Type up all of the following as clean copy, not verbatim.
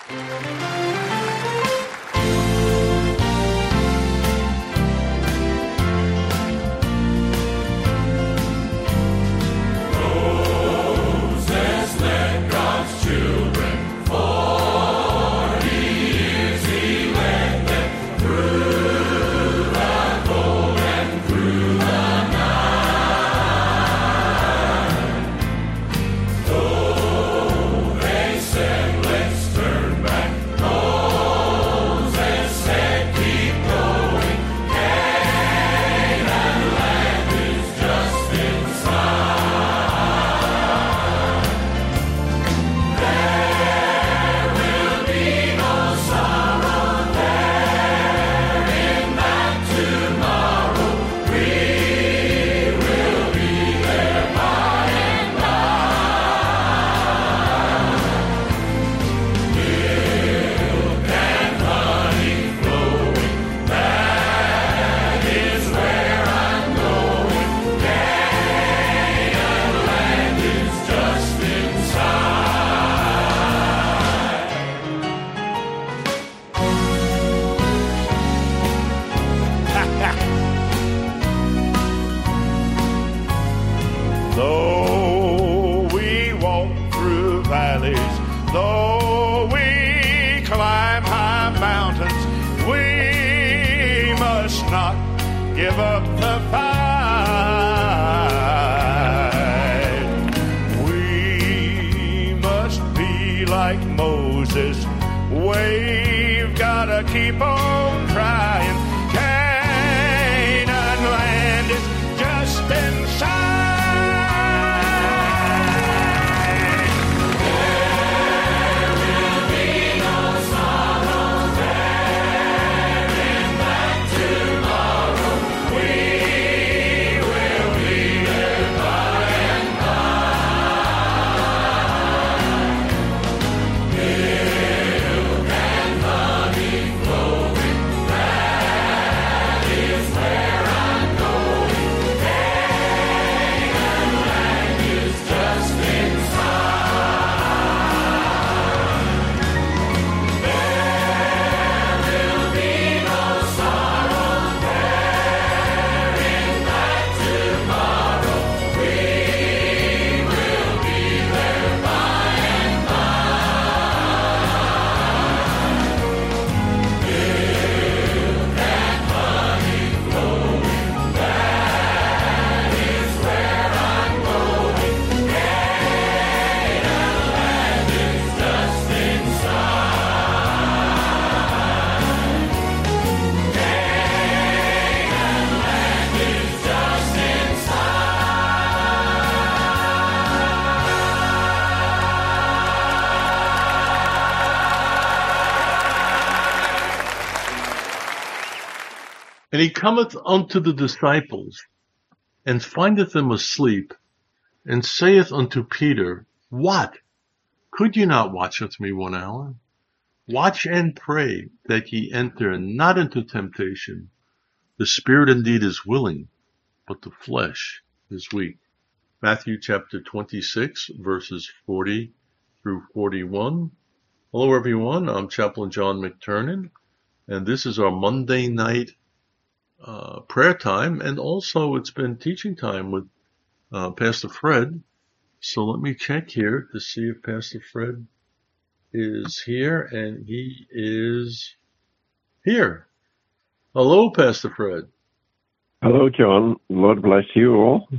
Though we walk through valleys, though we climb high mountains, we must not give up the fight. We must be like Moses. We've got to keep on trying. Canaan land is just inside. And he cometh unto the disciples, and findeth them asleep, and saith unto Peter, What? Could ye not watch with me 1 hour? Watch and pray that ye enter not into temptation. The spirit indeed is willing, but the flesh is weak. Matthew chapter 26, verses 40 through 41. Hello everyone, I'm Chaplain John McTernan, and this is our Monday night prayer time, and also it's been teaching time with Pastor Fred. So let me check here to see if Pastor Fred is here, and he is here. Hello, Pastor Fred. Hello, John. Lord bless you all.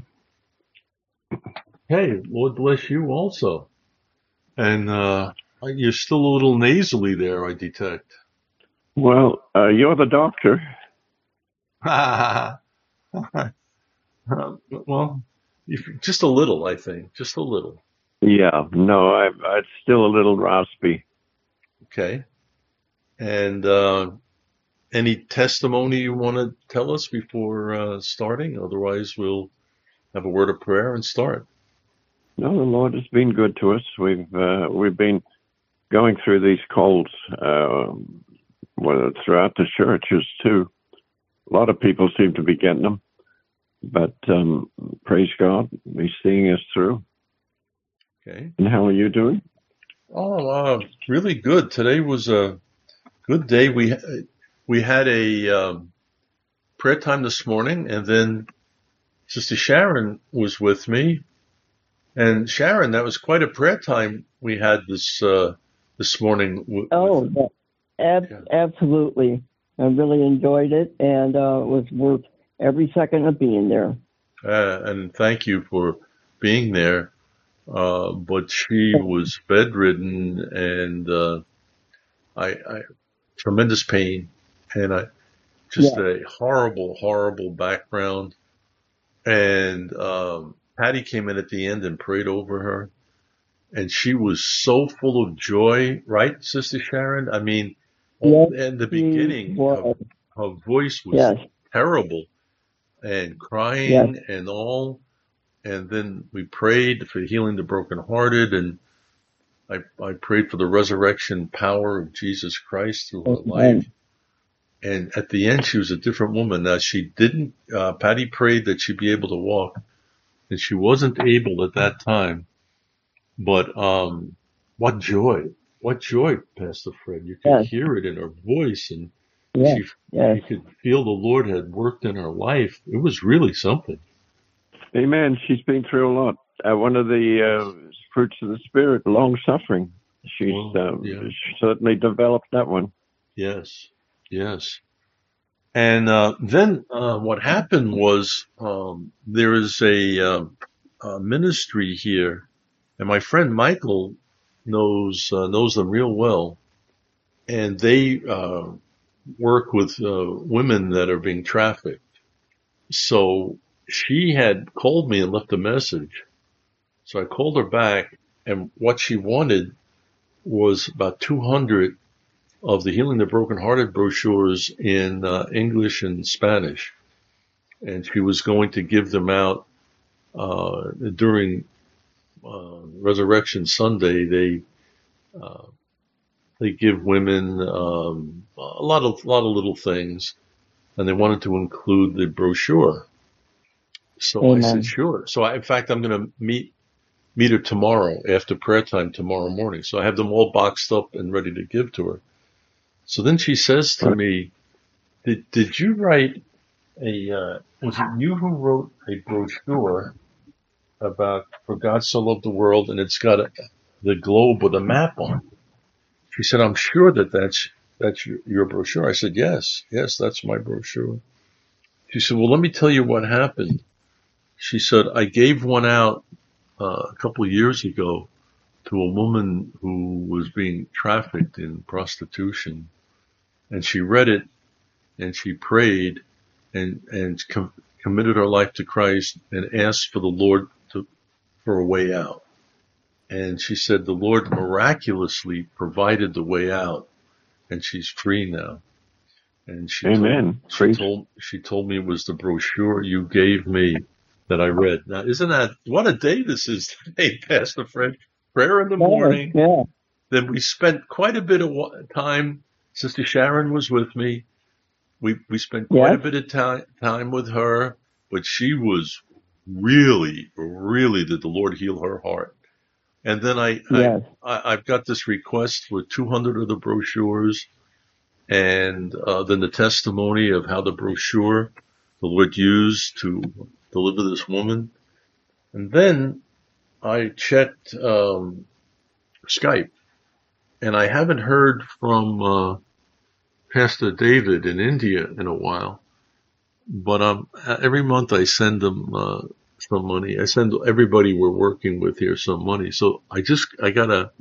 Hey, Lord bless you also. And you're still a little nasally there, I detect. Well, you're the doctor. Well, just a little, I think. Just a little. Yeah, no, I'm still a little raspy. Okay. And any testimony you want to tell us before starting? Otherwise, we'll have a word of prayer and start. No, the Lord has been good to us. We've been going through these colds throughout the churches too. A lot of people seem to be getting them, but praise God, He's seeing us through. Okay. And how are you doing? Really good. Today was a good day. We had a prayer time this morning, and then Sister Sharon was with me. And Sharon, that was quite a prayer time we had this morning. Absolutely. I really enjoyed it, and it was worth every second of being there. And thank you for being there. But she was bedridden and I tremendous pain, and a horrible, horrible background. And Patty came in at the end and prayed over her, and she was so full of joy, right, Sister Sharon? I mean, in the beginning, her voice was terrible and crying and all. And then we prayed for healing the brokenhearted, and I prayed for the resurrection power of Jesus Christ through her life. And at the end, she was a different woman. Now, she didn't, Patty prayed that she'd be able to walk, and she wasn't able at that time. But what joy, Pastor Fred. You could hear it in her voice, and you could feel the Lord had worked in her life. It was really something. Amen. She's been through a lot. One of the fruits of the Spirit, long-suffering. She's certainly developed that one. Yes. And then what happened was there is a ministry here, and my friend Michael knows them real well, and they work with women that are being trafficked. So she had called me and left a message. So I called her back, and what she wanted was about 200 of the Healing the Brokenhearted brochures in English and Spanish. And she was going to give them out during Resurrection Sunday. They give women a lot of little things, and they wanted to include the brochure. So Amen. I said, sure. So in fact, I'm going to meet her tomorrow after prayer time tomorrow morning. So I have them all boxed up and ready to give to her. So then she says to me, did you write was it you who wrote a brochure about For God So Loved the World, and it's got the globe with a map on it? She said, I'm sure that's your brochure. I said, yes, that's my brochure. She said, well, let me tell you what happened. She said, I gave one out a couple of years ago to a woman who was being trafficked in prostitution. And she read it, and she prayed and committed her life to Christ and asked for the Lord for a way out. And she said the Lord miraculously provided the way out, and she's free now. And she Amen. She told me it was the brochure you gave me that I read. Now, isn't that what a day this is today, Pastor Fred? Prayer in the morning. Yeah. Then we spent quite a bit of time. Sister Sharon was with me. We spent quite a bit of time with her, but she was really, really did the Lord heal her heart. And then I've got this request for 200 of the brochures, and then the testimony of how the brochure the Lord used to deliver this woman. And then I checked Skype, and I haven't heard from Pastor David in India in a while. But every month I send them some money. I send everybody we're working with here some money. So I got a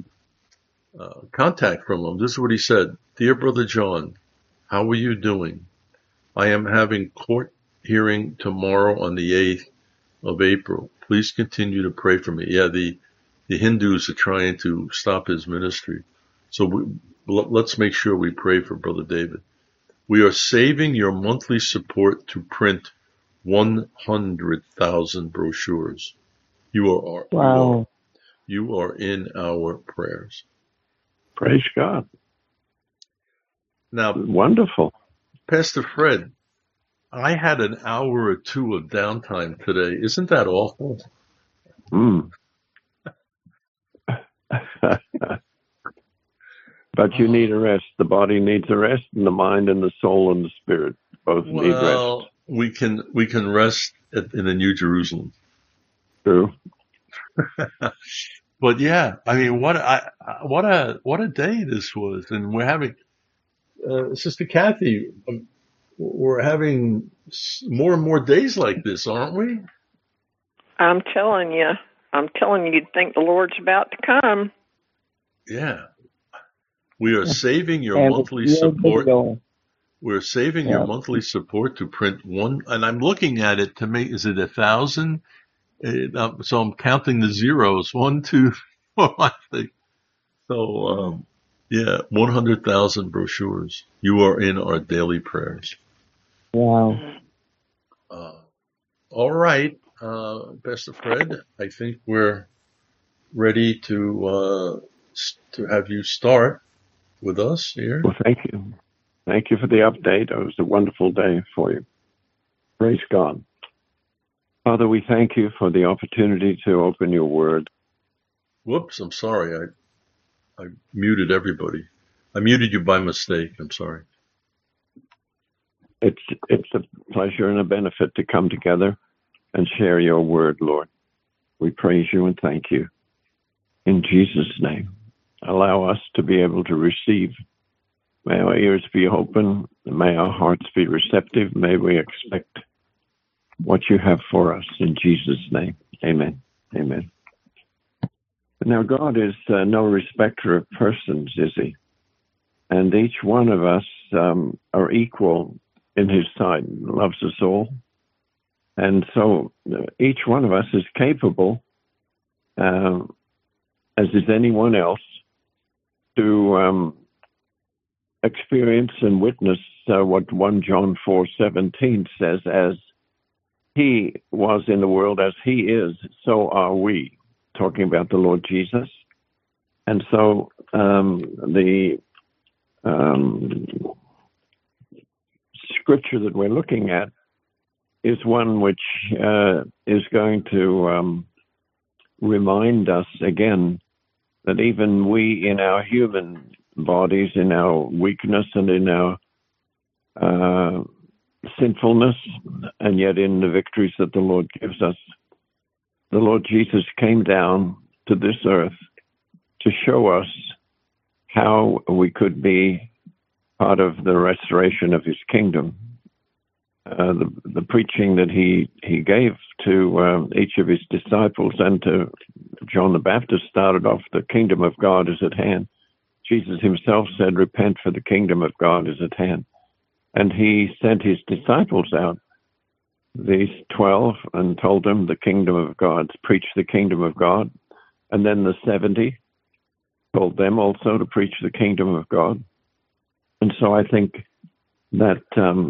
contact from him. This is what he said. Dear Brother John, how are you doing? I am having court hearing tomorrow on the 8th of April. Please continue to pray for me. Yeah, the Hindus are trying to stop his ministry. So let's make sure we pray for Brother David. We are saving your monthly support to print 100,000 brochures. You are in our prayers. Praise God. Now, wonderful. Pastor Fred, I had an hour or two of downtime today. Isn't that awful? But you need a rest. The body needs a rest, and the mind and the soul and the spirit both need rest. Well, we can rest in the New Jerusalem. True. But yeah, I mean, what a day this was, and we're having Sister Kathy, we're having more and more days like this, aren't we? I'm telling you, you'd think the Lord's about to come. Yeah. We are saving your monthly support. We're saving your monthly support to print one, and I'm looking at it to make, is it 1,000? So I'm counting the zeros. 1, 2, 4, I think. So, 100,000 brochures. You are in our daily prayers. Wow. All right, Pastor Fred, I think we're ready to have you start with us here. Well, thank you. Thank you for the update. It was a wonderful day for you. Praise God. Father, we thank you for the opportunity to open your word. Whoops, I'm sorry. I muted everybody. I muted you by mistake. I'm sorry. It's a pleasure and a benefit to come together and share your word, Lord. We praise you and thank you. In Jesus' name, allow us to be able to receive. May our ears be open. May our hearts be receptive. May we expect what you have for us. In Jesus' name, amen. Amen. Now, God is no respecter of persons, is he? And each one of us are equal in his sight, loves us all. And so each one of us is capable, as is anyone else, to experience and witness what 1 John 4:17 says, as he was in the world, as he is, so are we, talking about the Lord Jesus. And so the scripture that we're looking at is one which is going to remind us again that even we in our human bodies, in our weakness and in our sinfulness, and yet in the victories that the Lord gives us, the Lord Jesus came down to this earth to show us how we could be part of the restoration of his kingdom. The preaching that he gave to each of his disciples and to John the Baptist started off, the kingdom of God is at hand. Jesus himself said, repent, for the kingdom of God is at hand. And he sent his disciples out, these 12, and told them the kingdom of God, preach the kingdom of God. And then the 70 told them also to preach the kingdom of God. And so I think that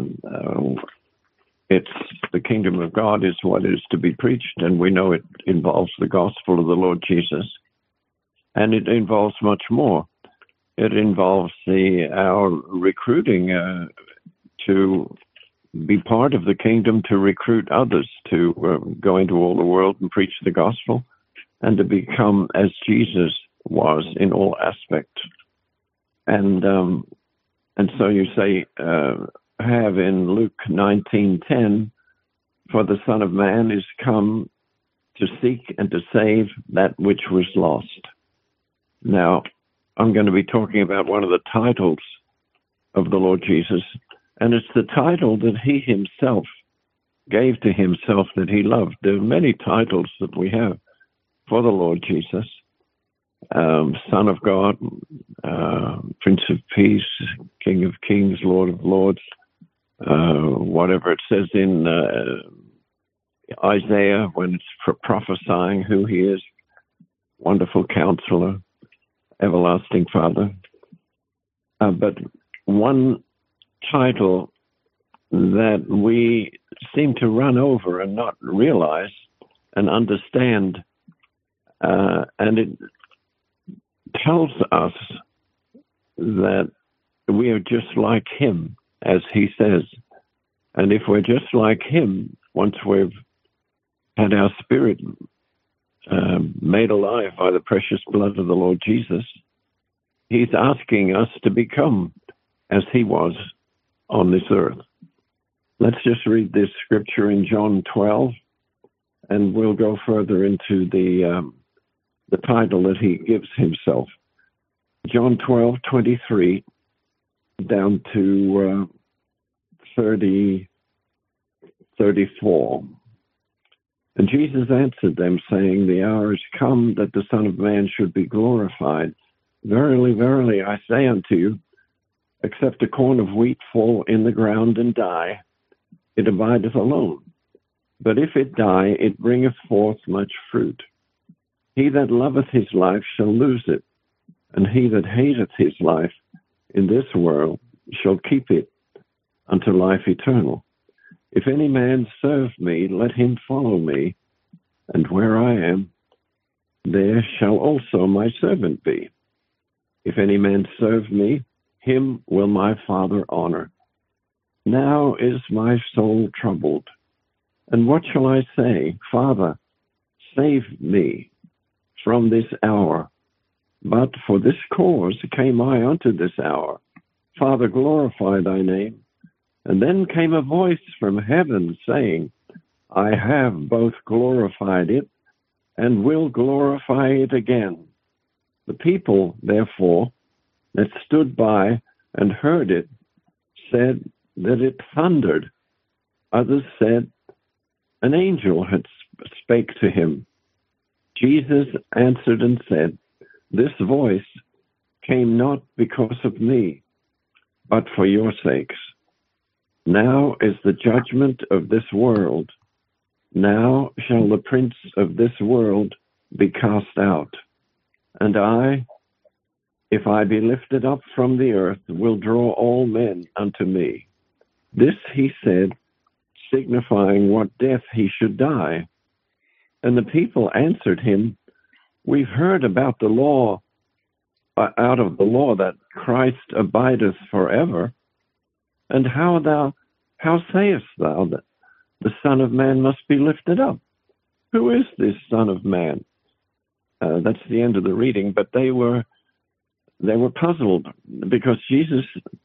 it's the kingdom of God is what is to be preached, and we know it involves the gospel of the Lord Jesus. And it involves much more. It involves our recruiting to be part of the kingdom, to recruit others to go into all the world and preach the gospel, and to become as Jesus was in all aspects. And so you say, have in Luke 19:10, for the Son of Man is come to seek and to save that which was lost. Now, I'm going to be talking about one of the titles of the Lord Jesus, and it's the title that he himself gave to himself that he loved. There are many titles that we have for the Lord Jesus. Son of God, Prince of Peace, King of Kings, Lord of Lords, whatever it says in Isaiah when it's prophesying who he is, Wonderful Counselor, Everlasting Father. But one title that we seem to run over and not realize and understand, and it tells us that we are just like him, as he says. And if we're just like him, once we've had our spirit made alive by the precious blood of the Lord Jesus, He's asking us to become as he was on this earth. Let's just read this scripture in John 12, and we'll go further into the title that he gives himself. John 12:23 down to 34. And Jesus answered them, saying, the hour is come that the Son of Man should be glorified. Verily, verily, I say unto you, except a corn of wheat fall in the ground and die, it abideth alone. But if it die, it bringeth forth much fruit. He that loveth his life shall lose it, and he that hateth his life in this world shall keep it unto life eternal. If any man serve me, let him follow me, and where I am, there shall also my servant be. If any man serve me, him will my Father honor. Now is my soul troubled, and what shall I say? Father, save me from this hour. But for this cause came I unto this hour. Father, glorify thy name. And then came a voice from heaven, saying, I have both glorified it, and will glorify it again. The people, therefore, that stood by and heard it, said that it thundered. Others said, an angel had spake to him. Jesus answered and said, this voice came not because of me, but for your sakes. Now is the judgment of this world. Now shall the prince of this world be cast out. And I, if I be lifted up from the earth, will draw all men unto me. This he said, signifying what death he should die. And the people answered him, we've heard about the law, out of the law, that Christ abideth forever. And how sayest thou that the Son of Man must be lifted up? Who is this Son of Man? That's the end of the reading, but they were puzzled because Jesus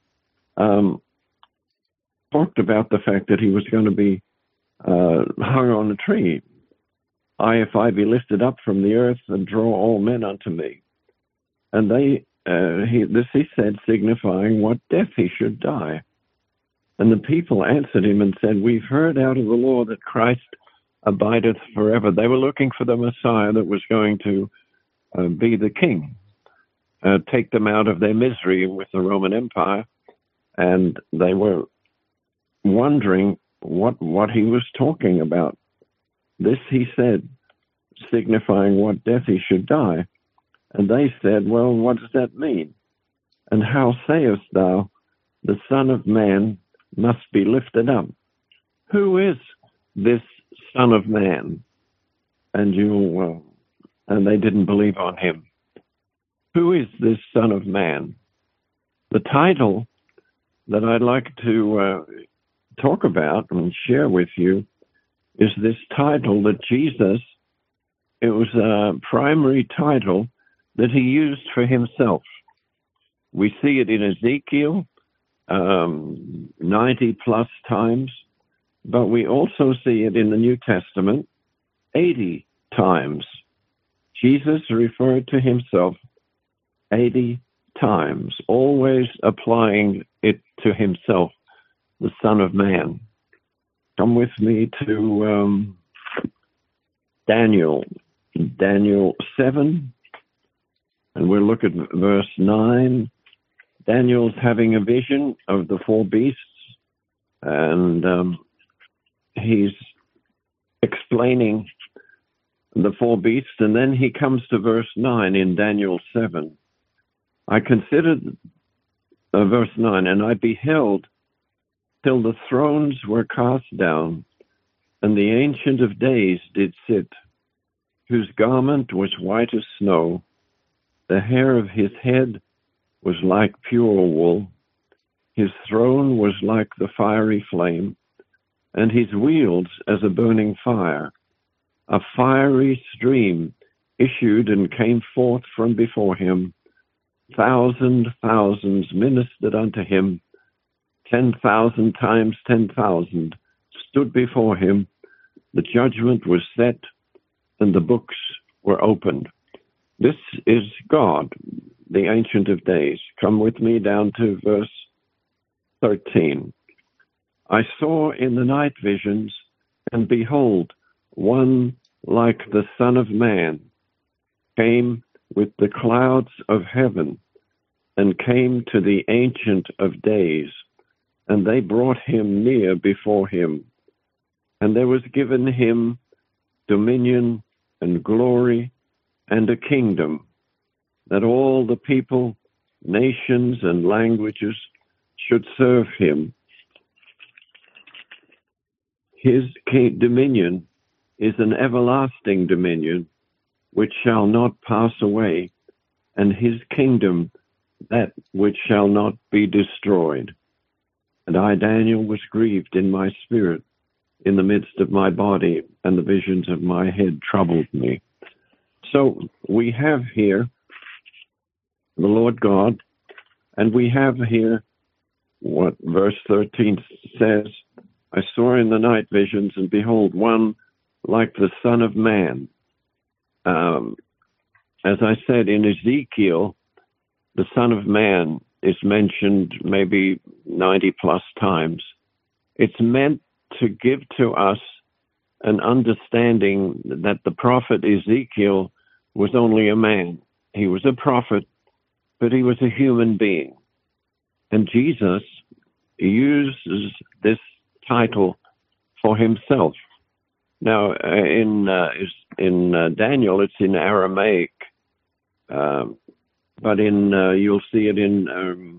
talked about the fact that he was going to be hung on a tree. If I be lifted up from the earth and draw all men unto me. And he said, signifying what death he should die. And the people answered him and said, we've heard out of the law that Christ abideth forever. They were looking for the Messiah that was going to be the king, take them out of their misery with the Roman Empire. And they were wondering what he was talking about. This he said, signifying what death he should die. And they said, well, what does that mean? And how sayest thou, the Son of Man must be lifted up? Who is this Son of Man? And they didn't believe on him. Who is this Son of Man? The title that I'd like to talk about and share with you is this title that Jesus, it was a primary title that he used for himself. We see it in Ezekiel 90 plus times, but we also see it in the New Testament 80 times. Jesus referred to himself 80 times, always applying it to himself, the Son of Man. Come with me to Daniel 7, and we'll look at verse 9. Daniel's having a vision of the four beasts, and he's explaining the four beasts, and then he comes to verse 9 in Daniel 7. I considered verse 9, and I beheld till the thrones were cast down, and the Ancient of Days did sit, whose garment was white as snow. The hair of his head was like pure wool. His throne was like the fiery flame, and his wheels as a burning fire. A fiery stream issued and came forth from before him, thousands ministered unto him. 10,000 times 10,000 stood before him. The judgment was set, and the books were opened. This is God, the Ancient of Days. Come with me down to verse 13. I saw in the night visions, and behold, one like the Son of Man came with the clouds of heaven, and came to the Ancient of Days, and they brought him near before him. And there was given him dominion and glory and a kingdom, that all the people, nations, and languages should serve him. His dominion is an everlasting dominion which shall not pass away, and his kingdom that which shall not be destroyed. And I, Daniel, was grieved in my spirit, in the midst of my body, and the visions of my head troubled me. So we have here the Lord God, and we have here what verse 13 says, I saw in the night visions, and behold, one like the Son of Man. As I said, in Ezekiel, the Son of Man is mentioned maybe 90 plus times. It's meant to give to us an understanding that the prophet Ezekiel was only a man. He was a prophet, but he was a human being. And Jesus uses this title for himself. Now, in Daniel, it's in Aramaic, but you'll see it in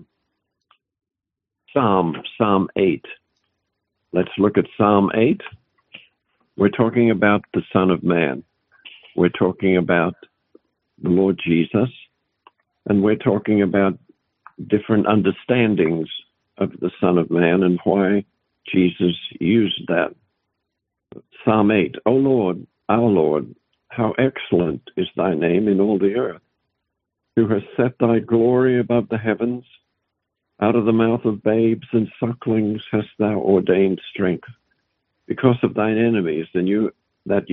Psalm 8. Let's look at Psalm 8. We're talking about the Son of Man. We're talking about the Lord Jesus, and we're talking about different understandings of the Son of Man and why Jesus used that. Psalm 8, O Lord, our Lord, how excellent is thy name in all the earth, who has set thy glory above the heavens. Out of the mouth of babes and sucklings hast thou ordained strength, because of thine enemies, and that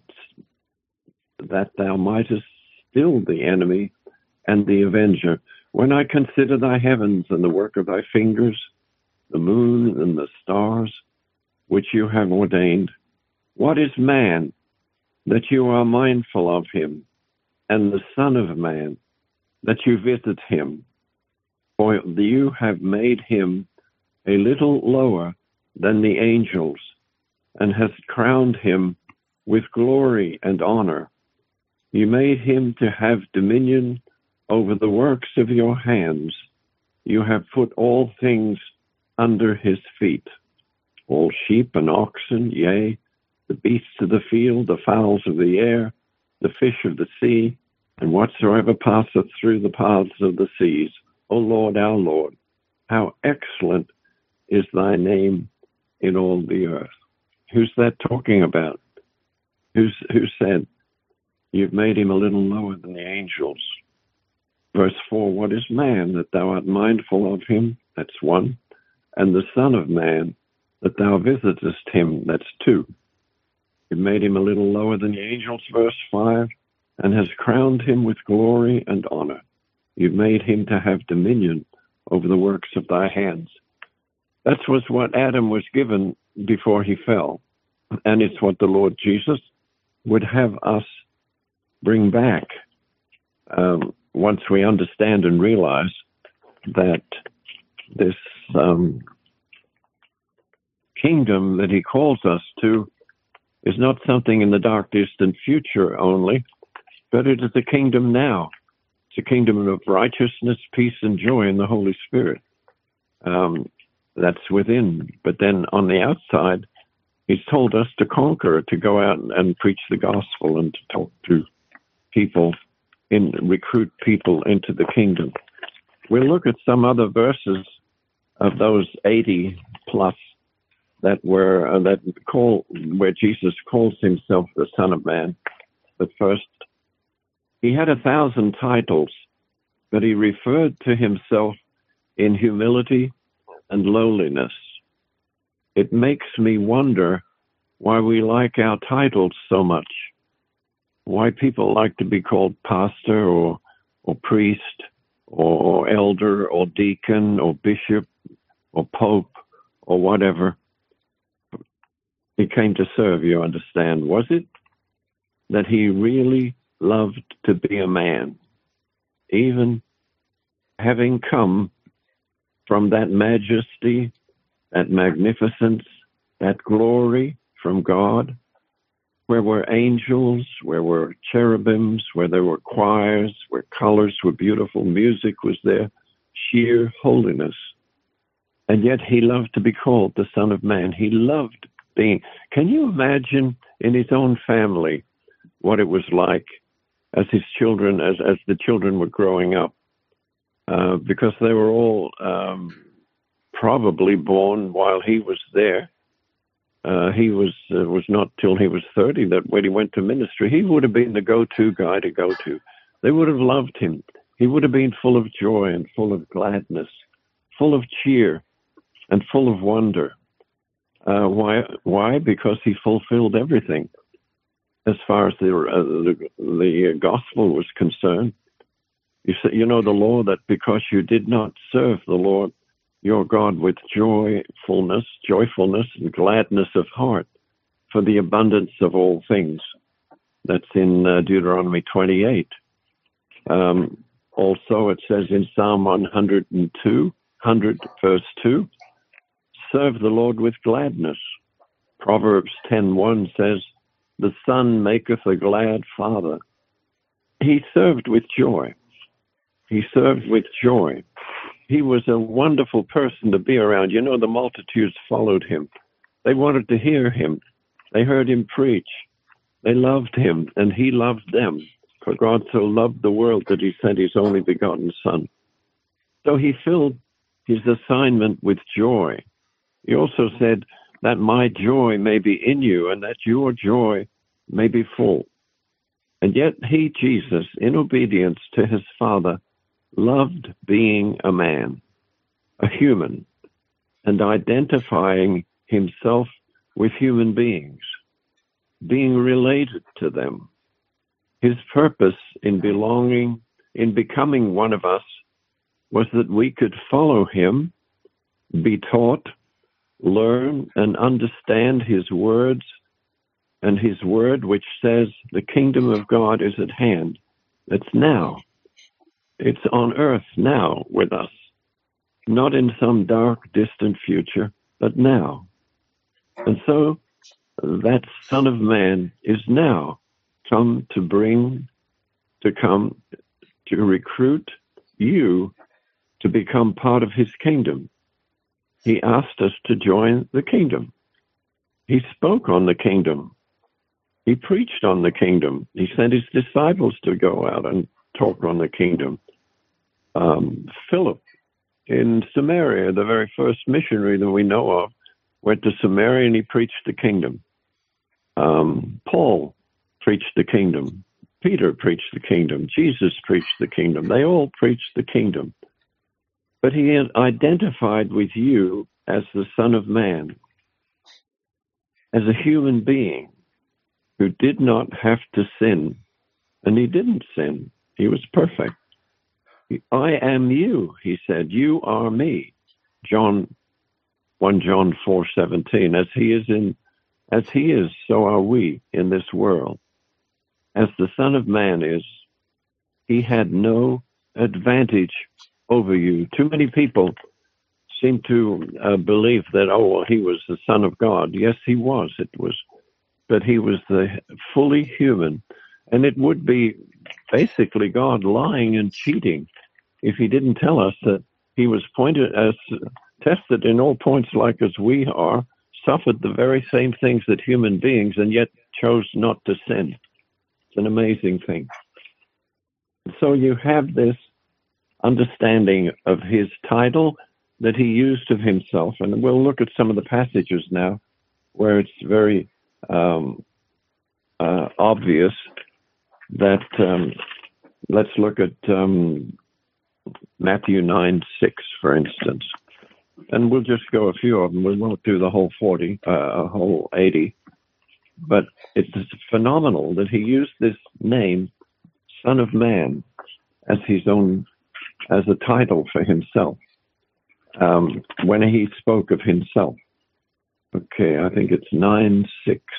thou mightest still the enemy and the avenger. When I consider thy heavens and the work of thy fingers, the moon and the stars, which you have ordained, what is man that you are mindful of him, and the Son of Man that you visit him? For you have made him a little lower than the angels, and hast crowned him with glory and honor. You made him to have dominion over the works of your hands. You have put all things under his feet, all sheep and oxen, yea, the beasts of the field, the fowls of the air, the fish of the sea, and whatsoever passeth through the paths of the seas. O Lord, our Lord, how excellent is thy name in all the earth. Who's that talking about? Who said, you've made him a little lower than the angels? Verse 4, what is man that thou art mindful of him? That's 1. And the Son of Man that thou visitest him? That's 2. You made him a little lower than the angels, verse 5, and has crowned him with glory and honor. You've made him to have dominion over the works of thy hands. That was what Adam was given before he fell. And it's what the Lord Jesus would have us bring back once we understand and realize that this kingdom that he calls us to is not something in the dark distant future only, but it is a kingdom now. It's a kingdom of righteousness, peace, and joy in the Holy Spirit. That's within. But then on the outside, he's told us to conquer, to go out and preach the gospel and to talk to people, recruit people into the kingdom. We'll look at some other verses of those 80 plus where Jesus calls himself the Son of Man. But first, he had 1,000 titles, but he referred to himself in humility and lowliness. It makes me wonder why we like our titles so much, why people like to be called pastor or priest or elder or deacon or bishop or pope or whatever. He came to serve, you understand. Was it that he really loved to be a man, even having come from that majesty, that magnificence, that glory from God, where were angels, where were cherubims, where there were choirs, where colors were beautiful, music was there, sheer holiness. And yet he loved to be called the Son of Man. He loved being. Can you imagine in his own family what it was like as his children, as the children were growing up? Because they were all probably born while he was there. He was not till he was 30 that when he went to ministry, he would have been the go-to guy to go to. They would have loved him. He would have been full of joy and full of gladness, full of cheer and full of wonder. Why? Because he fulfilled everything as far as the gospel was concerned. You know the law that because you did not serve the Lord your God with joyfulness and gladness of heart for the abundance of all things. That's in Deuteronomy 28. Also, it says in Psalm 100 verse 2, serve the Lord with gladness. Proverbs 10:1 says, the son maketh a glad father. He served with joy. He served with joy. He was a wonderful person to be around. You know, the multitudes followed him. They wanted to hear him. They heard him preach. They loved him, and he loved them. For God so loved the world that he sent his only begotten Son. So he filled his assignment with joy. He also said that my joy may be in you and that your joy may be full. And yet he, Jesus, in obedience to his Father, loved being a man, a human, and identifying himself with human beings, being related to them. His purpose in becoming one of us, was that we could follow him, be taught, learn, and understand his words, and his word which says the kingdom of God is at hand. It's now. It's on earth now with us, not in some dark, distant future, but now. And so that Son of Man is now come to recruit you to become part of his kingdom. He asked us to join the kingdom. He spoke on the kingdom. He preached on the kingdom. He sent his disciples to go out and talk on the kingdom. Philip in Samaria, the very first missionary that we know of, went to Samaria and he preached the kingdom. Paul preached the kingdom. Peter preached the kingdom. Jesus preached the kingdom. They all preached the kingdom. But he identified with you as the Son of Man, as a human being who did not have to sin. And he didn't sin. He was perfect. I am you, he said. You are me. 1 John 4:17. As he is, so are we in this world. As the Son of Man is, he had no advantage over you. Too many people seem to believe that, he was the Son of God. Yes, he was. But he was the fully human. And it would be basically God lying and cheating if he didn't tell us that he was tested in all points like as we are, suffered the very same things that human beings, and yet chose not to sin. It's an amazing thing. So you have this understanding of his title that he used of himself. And we'll look at some of the passages now where it's very obvious that let's look at Matthew 9:6, for instance. And we'll just go a few of them. We won't do the whole 80. But it's phenomenal that he used this name, Son of Man, as a title for himself, when he spoke of himself. Okay, I think it's 9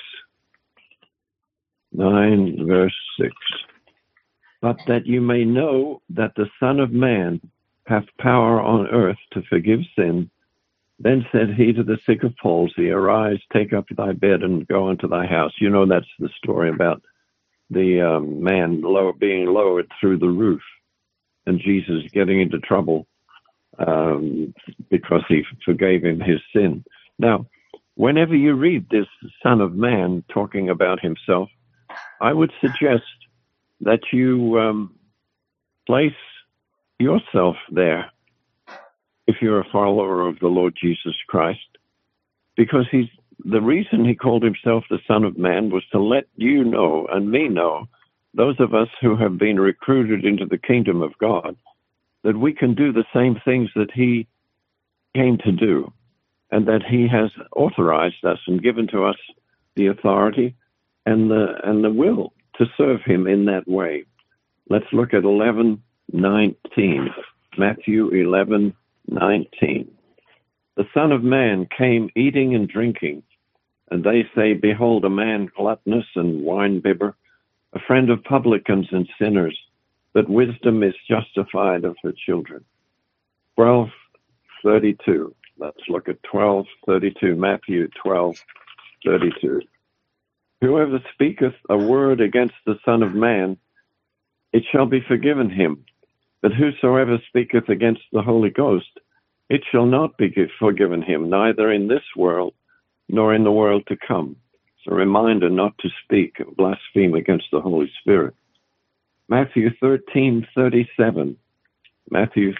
verse 6. But that you may know that the Son of Man hath power on earth to forgive sin. Then said he to the sick of palsy, arise, take up thy bed, and go unto thy house. You know, that's the story about the man being lowered through the roof, and Jesus getting into trouble because he forgave him his sin. Now, whenever you read this Son of Man talking about himself, I would suggest that you place yourself there if you're a follower of the Lord Jesus Christ, because the reason he called himself the Son of Man was to let you know and me know, those of us who have been recruited into the kingdom of God, that we can do the same things that he came to do, and that he has authorized us and given to us the authority and the will to serve him in that way. Let's look at 11:19. Matthew 11:19. The Son of Man came eating and drinking, and they say, behold, a man gluttonous and wine-bibber, a friend of publicans and sinners, but wisdom is justified of her children. 12:32. Let's look at 12:32. Matthew 12:32. Whoever speaketh a word against the Son of Man, it shall be forgiven him. But whosoever speaketh against the Holy Ghost, it shall not be forgiven him, neither in this world nor in the world to come. It's a reminder not to speak and blaspheme against the Holy Spirit. Matthew 13:37. Matthew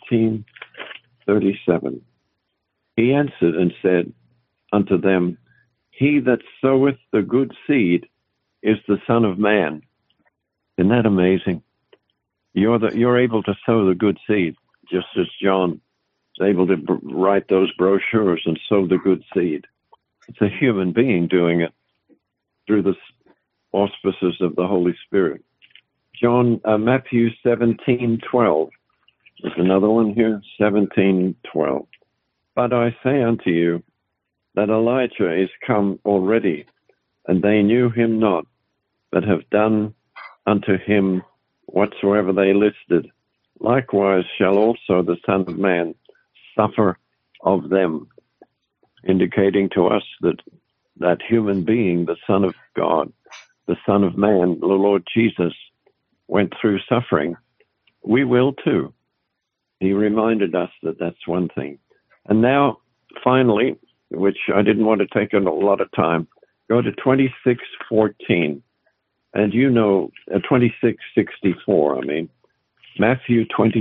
13:37. He answered and said unto them, he that soweth the good seed is the Son of Man. Isn't that amazing? You're able to sow the good seed, just as John is able to write those brochures and sow the good seed. It's a human being doing it through the auspices of the Holy Spirit. Matthew 17:12. There's another one here, 17:12. But I say unto you that Elijah is come already, and they knew him not, but have done unto him whatsoever they listed. Likewise shall also the Son of Man suffer of them, indicating to us that human being, the Son of God, the Son of Man, the Lord Jesus, went through suffering. We will too. He reminded us that that's one thing. And now, finally, which I didn't want to take a lot of time, go to 26:14. And 26:64, Matthew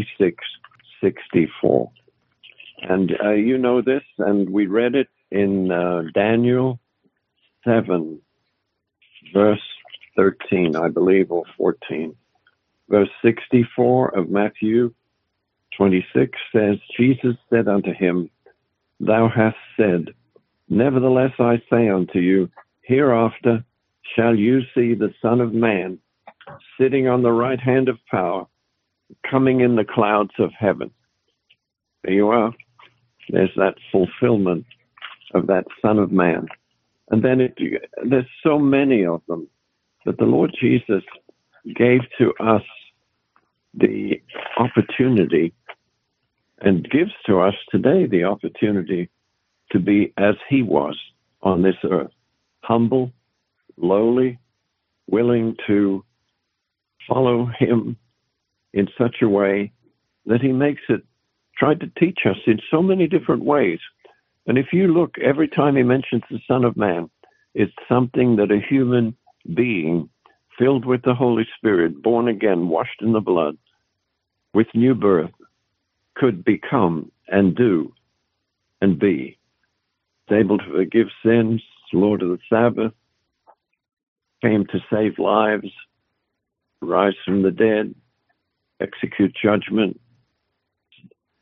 26:64. And you know this, and we read it in Daniel 7, verse 13, I believe, or 14. Verse 64 of Matthew 26 says, Jesus said unto him, thou hast said, nevertheless I say unto you, hereafter shall you see the Son of Man sitting on the right hand of power, coming in the clouds of heaven. There you are. There's that fulfillment of that Son of Man. And then there's so many of them that the Lord Jesus gave to us the opportunity and gives to us today the opportunity to be as he was on this earth, humble, lowly, willing to follow him in such a way that he makes it, tried to teach us in so many different ways. And if you look, every time he mentions the Son of Man, it's something that a human being filled with the Holy Spirit, born again, washed in the blood, with new birth, could become and do and be. He's able to forgive sins, Lord of the Sabbath, came to save lives, rise from the dead, execute judgment,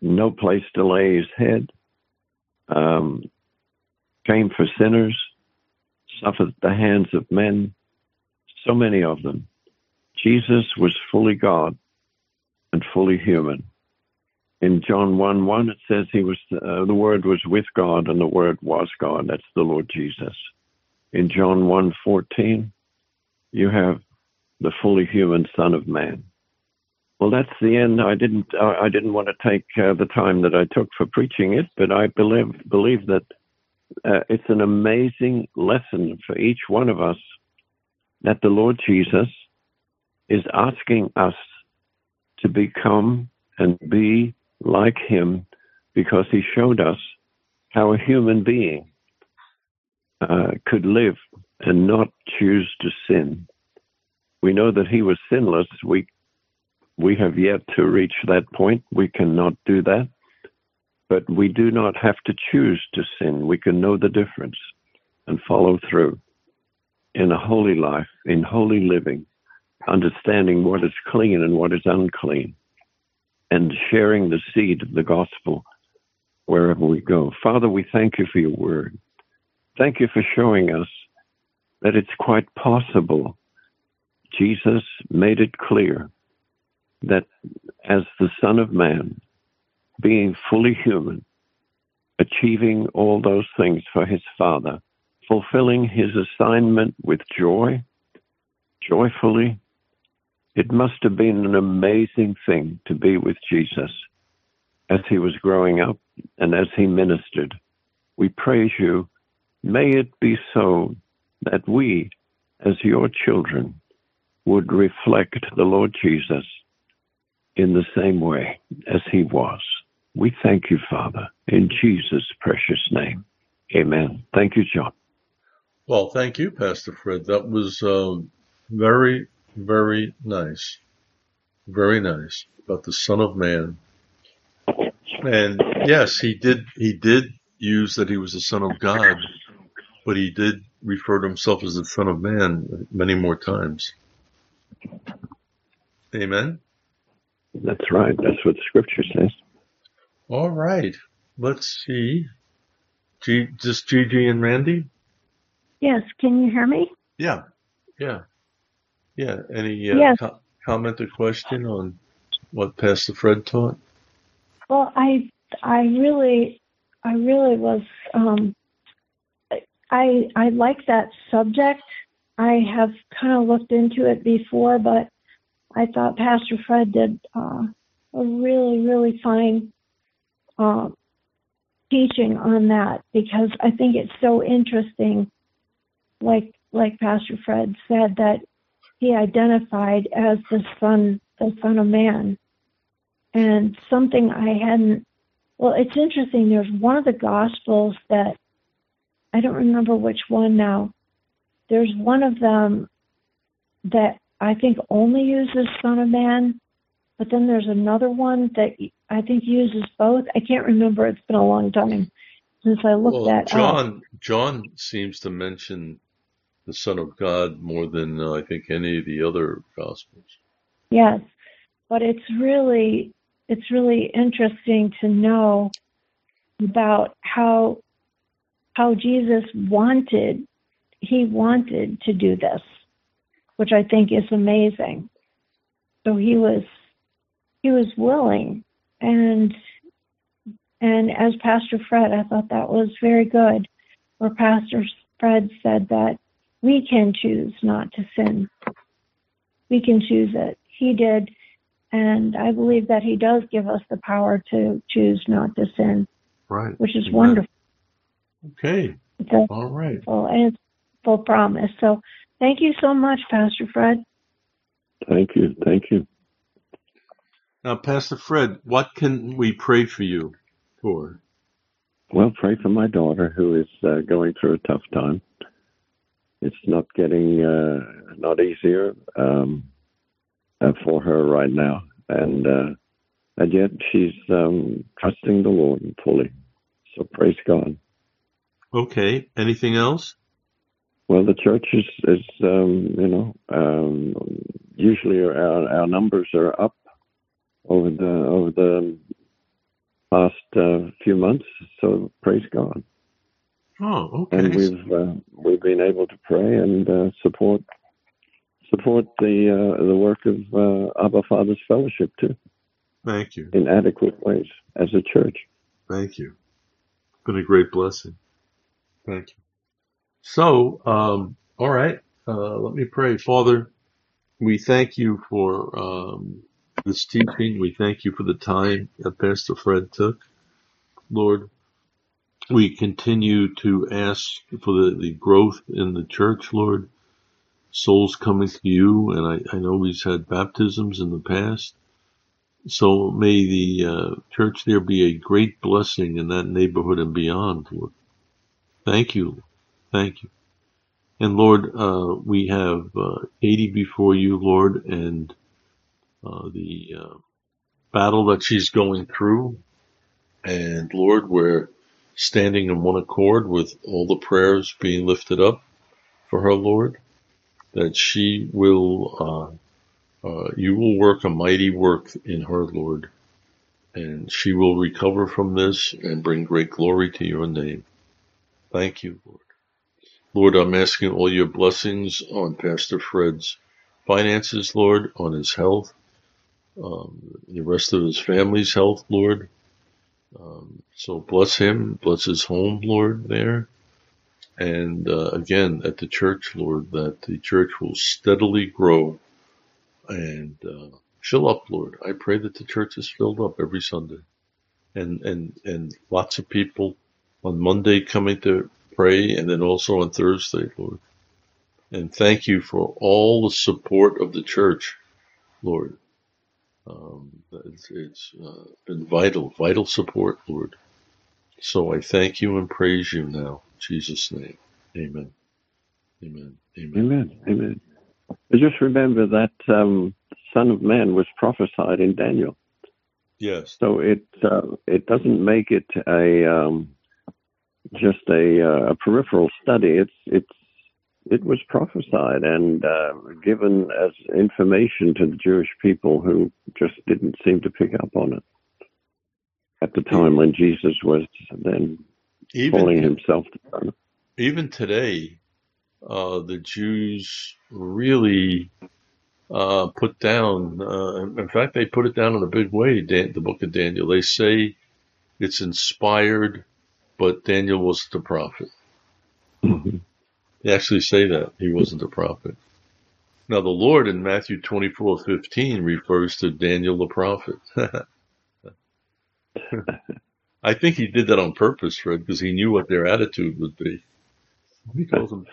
no place to lay his head, came for sinners, suffered at the hands of men, so many of them. Jesus was fully God and fully human. In John 1:1, it says he was the Word was with God, and the Word was God. That's the Lord Jesus. In John 1:14, you have the fully human Son of Man. Well, that's the end. I didn't want to take the time that I took for preaching it, but I believe that it's an amazing lesson for each one of us that the Lord Jesus is asking us to become and be like him, because he showed us how a human being could live and not choose to sin. We know that he was sinless. We have yet to reach that point. We cannot do that. But we do not have to choose to sin. We can know the difference and follow through in a holy life, in holy living, understanding what is clean and what is unclean, and sharing the seed of the gospel wherever we go. Father, we thank you for your word. Thank you for showing us that it's quite possible. Jesus made it clear that as the Son of Man, being fully human, achieving all those things for his Father, fulfilling his assignment with joy, joyfully, it must have been an amazing thing to be with Jesus as he was growing up and as he ministered. We praise you. May it be so that we, as your children, would reflect the Lord Jesus in the same way as he was. We thank you, Father, in Jesus' precious name. Amen. Thank you, John. Well, thank you, Pastor Fred. That was very, very nice. Very nice about the Son of Man. And yes, he did use that he was the Son of God, but he did refer to himself as the Son of Man many more times. Amen. That's right. That's what Scripture says. All right. Let's see. Just Gigi and Randy? Yes. Can you hear me? Yeah. Any Yes. comment or question on what Pastor Fred taught? Well, I really was. I like that subject. I have kind of looked into it before, but I thought Pastor Fred did a really, really fine teaching on that, because I think it's so interesting. Like Pastor Fred said, that he identified as the Son of Man, and something I hadn't. Well, it's interesting. There's one of the Gospels that I don't remember which one now. There's one of them that I think only uses Son of Man, but then there's another one that I think uses both. I can't remember. It's been a long time since I looked that up. John seems to mention the Son of God more than I think any of the other Gospels. Yes, but it's really interesting to know about how Jesus wanted to do this, which I think is amazing. So he was willing, and as Pastor Fred, I thought that was very good, where Pastor Fred said that we can choose not to sin. We can choose it. He did, and I believe that he does give us the power to choose not to sin. Right. Which is Amen. wonderful. Okay. All right. And it's full promise. So thank you so much, Pastor Fred. Thank you. Now, Pastor Fred, what can we pray for you for? Well, pray for my daughter, who is going through a tough time. It's not getting not easier for her right now, and yet she's trusting the Lord fully. So praise God. Okay. Anything else? Well, the church is usually our numbers are up over the past few months. So praise God. Oh, okay. And we've been able to pray and support the work of Abba Father's Fellowship too. Thank you. In adequate ways as a church. Thank you. Been a great blessing. Thank you. So, all right. Let me pray. Father, we thank you for this teaching. We thank you for the time that Pastor Fred took. Lord, we continue to ask for the growth in the church, Lord. Souls coming to you, and I know he's had baptisms in the past. So may the church there be a great blessing in that neighborhood and beyond, Lord. Thank you. Thank you. And Lord, we have Katie before you, Lord, and the battle that she's going through. And Lord, we're standing in one accord with all the prayers being lifted up for her, Lord, that she will, you will work a mighty work in her, Lord, and she will recover from this and bring great glory to your name. Thank you, Lord. Lord, I'm asking all your blessings on Pastor Fred's finances, Lord, on his health, the rest of his family's health, Lord. So bless him, bless his home, Lord, there. And again, at the church, Lord, that the church will steadily grow and fill up, Lord. I pray that the church is filled up every Sunday. And lots of people on Monday coming to pray, and then also on Thursday, Lord. And thank you for all the support of the church, Lord. It's been vital support, Lord. So I thank you and praise you now. In Jesus' name. Amen. Amen. Amen. Amen. Amen. I just remember that Son of Man was prophesied in Daniel. Yes. So it doesn't make it just a peripheral study. It was prophesied and given as information to the Jewish people who just didn't seem to pick up on it at the time when Jesus was then calling himself the Son. Even today, the Jews really put down, in fact, they put it down in a big way, the book of Daniel. They say it's inspired, but Daniel wasn't a prophet. Mm-hmm. They actually say that he wasn't a prophet. Now, the Lord in Matthew 24:15 refers to Daniel the prophet. I think he did that on purpose, Fred, because he knew what their attitude would be. He calls them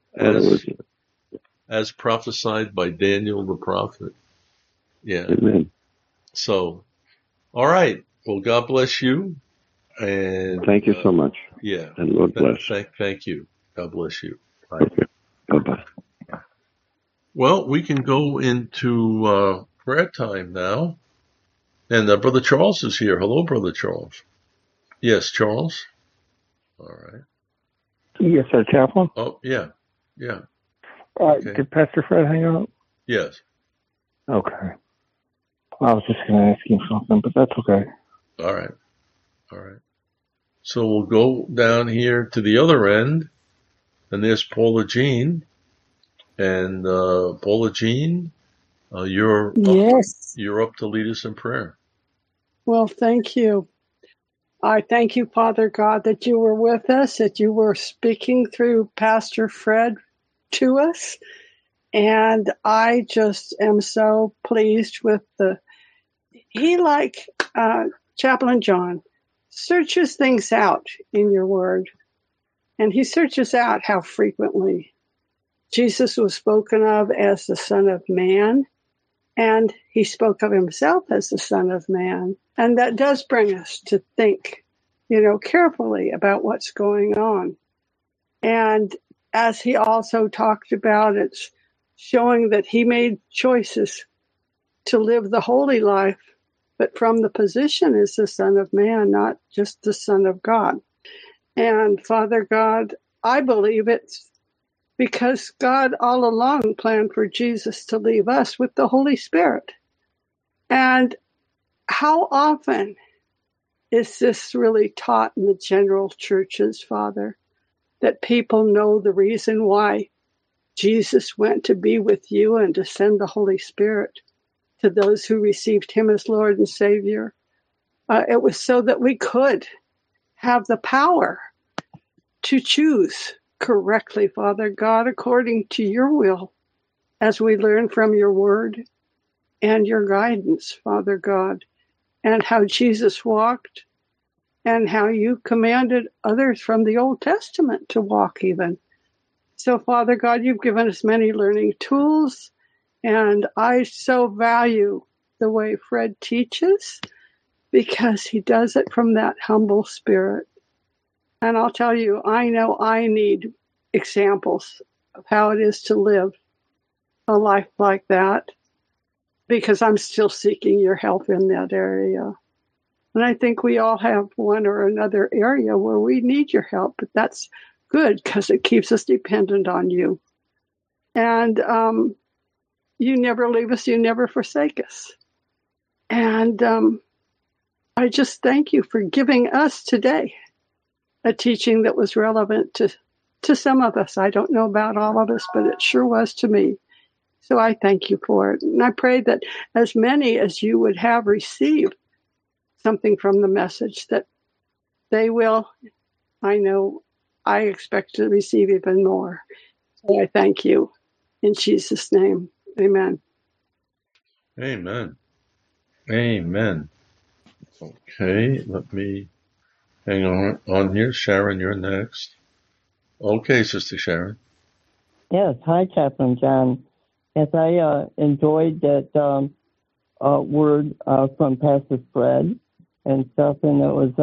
as prophesied by Daniel the prophet. Yeah. Amen. So, all right. Well, God bless you. And thank you so much. Yeah. And Lord bless. Thank you. God bless you. Bye. Okay. Bye-bye. Well, we can go into prayer time now. And Brother Charles is here. Hello, Brother Charles. Yes, Charles. All right. Yes, sir, Chaplain. Oh, yeah. Yeah. Okay. Did Pastor Fred hang out? Yes. Okay. I was just going to ask him something, but that's okay. All right. All right. So we'll go down here to the other end, and there's Paula Jean. And Paula Jean, you're up to lead us in prayer. Well, thank you. I thank you, Father God, that you were with us, that you were speaking through Pastor Fred to us. And I just am so pleased with he, like Chaplain John, searches things out in your word. And he searches out how frequently Jesus was spoken of as the Son of Man, and he spoke of himself as the Son of Man. And that does bring us to think, carefully about what's going on. And as he also talked about, it's showing that he made choices to live the holy life, but from the position as the Son of Man, not just the Son of God. And Father God, I believe it's because God all along planned for Jesus to leave us with the Holy Spirit. And how often is this really taught in the general churches, Father? That people know the reason why Jesus went to be with you and to send the Holy Spirit to those who received him as Lord and Savior. It was so that we could have the power to choose correctly, Father God, according to your will, as we learn from your word and your guidance, Father God, and how Jesus walked and how you commanded others from the Old Testament to walk even. So, Father God, you've given us many learning tools, and I so value the way Fred teaches because he does it from that humble spirit. And I'll tell you, I know I need examples of how it is to live a life like that because I'm still seeking your help in that area. And I think we all have one or another area where we need your help, but that's good because it keeps us dependent on you. And you never leave us, you never forsake us. And I just thank you for giving us today a teaching that was relevant to some of us. I don't know about all of us, but it sure was to me. So I thank you for it. And I pray that as many as you would have received something from the message, that they will, I know, I expect to receive even more. So I thank you. In Jesus' name, amen. Amen. Amen. Okay, let me hang on here. Sharon, you're next. Okay, Sister Sharon. Yes. Hi, Chaplain John. Yes, I enjoyed that word from Pastor Fred and stuff, and it was,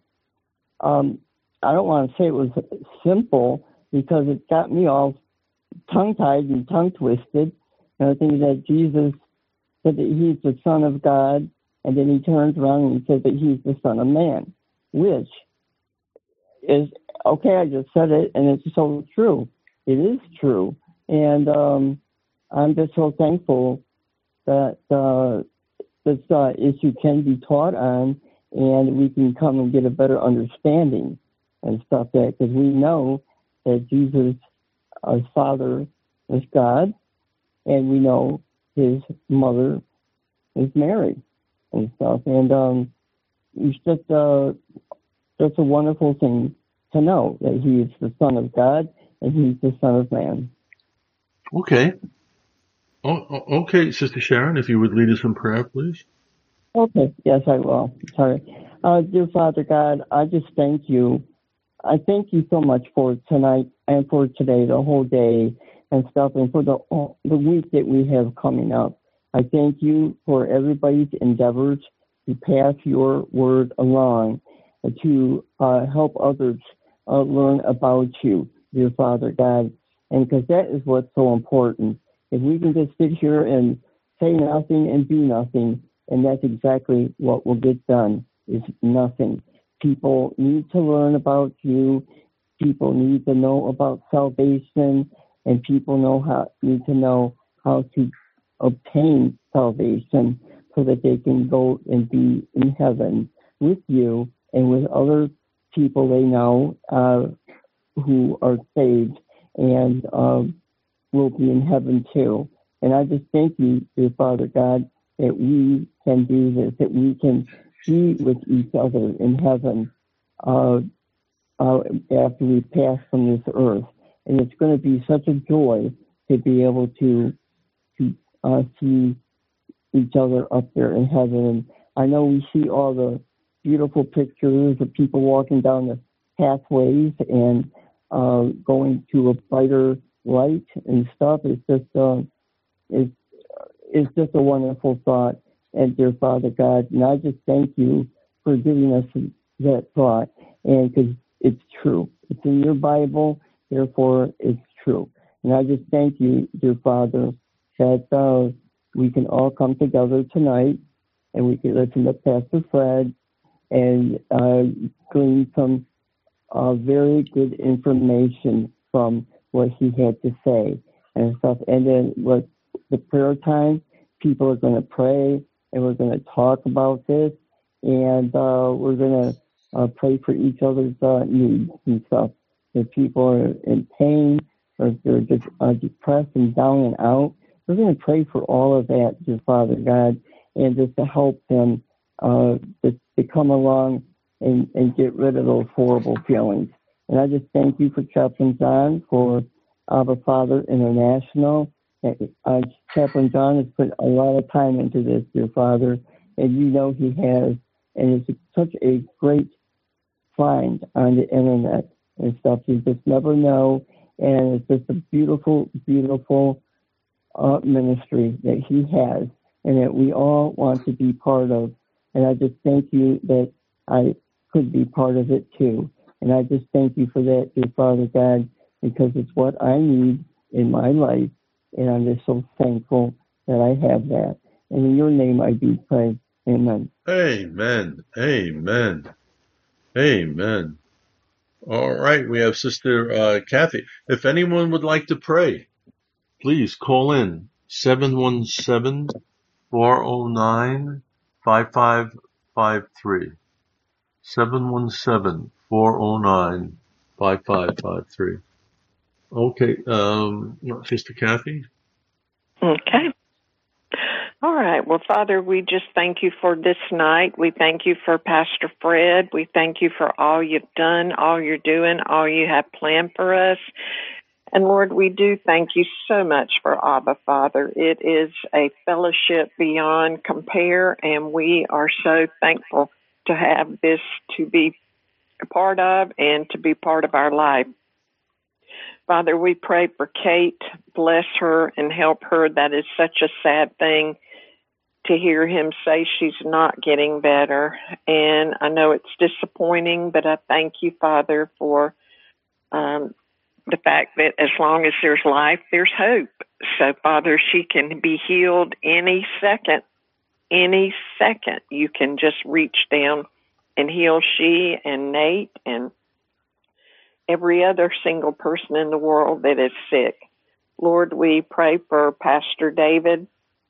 I don't want to say it was simple because it got me all tongue-tied and tongue-twisted. And I think that Jesus said that he's the Son of God, and then he turns around and he says that he's the Son of Man, which is, okay, I just said it, and it's so true. It is true. And I'm just so thankful that this issue can be taught on, and we can come and get a better understanding and stuff that, because we know that Jesus, our Father, is God, and we know his mother is Mary and stuff. And it's just a wonderful thing to know that he is the Son of God and he's the Son of Man. Okay. Okay, Sister Sharon, if you would lead us in prayer, please. Okay. Yes, I will. Sorry. Dear Father God, I just thank you. I thank you so much for tonight and for today, the whole day and stuff, and for the week that we have coming up. I thank you for everybody's endeavors to pass your word along, to help others learn about you, dear Father God. And because that is what's so important. If we can just sit here and say nothing and do nothing, and that's exactly what will get done, is nothing. People need to learn about you. People need to know about salvation, and people need to know how to obtain salvation so that they can go and be in heaven with you and with other people they know who are saved and will be in heaven too. And I just thank you, dear Father God, that we can do this, that we can be with each other in heaven after we pass from this earth. And it's going to be such a joy to be able to see each other up there in heaven. And I know we see all the beautiful pictures of people walking down the pathways and going to a brighter light and stuff. It's just a wonderful thought. And dear Father God, and I just thank you for giving us that thought, and because it's true. It's in your Bible, therefore it's true. And I just thank you, dear Father, that we can all come together tonight and we can listen to Pastor Fred and glean some very good information from what he had to say and stuff. And then with the prayer time, people are going to pray and we're going to talk about this. and we're going to pray for each other's needs and stuff. If people are in pain or if they're just depressed and down and out, we're going to pray for all of that, dear Father God, and just to help them to come along and get rid of those horrible feelings. And I just thank you for Chaplain John, for Abba Father International. Chaplain John has put a lot of time into this, dear Father, and you know he has. And it's such a great find on the internet and stuff. You just never know. And it's just a beautiful, beautiful ministry that he has and that we all want to be part of. And I just thank you that I could be part of it too. And I just thank you for that, dear Father God, because it's what I need in my life. And I'm just so thankful that I have that. And in your name I do pray. Amen. Amen. Amen. Amen. All right. We have Sister Kathy. If anyone would like to pray, please call in 717-409-5553. 717-409-5553. Okay. Sister Kathy? Okay. All right. Well, Father, we just thank you for this night. We thank you for Pastor Fred. We thank you for all you've done, all you're doing, all you have planned for us. And Lord, we do thank you so much for Abba, Father. It is a fellowship beyond compare, and we are so thankful to have this to be a part of and to be part of our life. Father, we pray for Kate. Bless her and help her. That is such a sad thing to hear him say she's not getting better. And I know it's disappointing, but I thank you, Father, for the fact that as long as there's life, there's hope. So, Father, she can be healed any second. Any second. You can just reach down and heal she and Nate and every other single person in the world that is sick. Lord, we pray for Pastor David,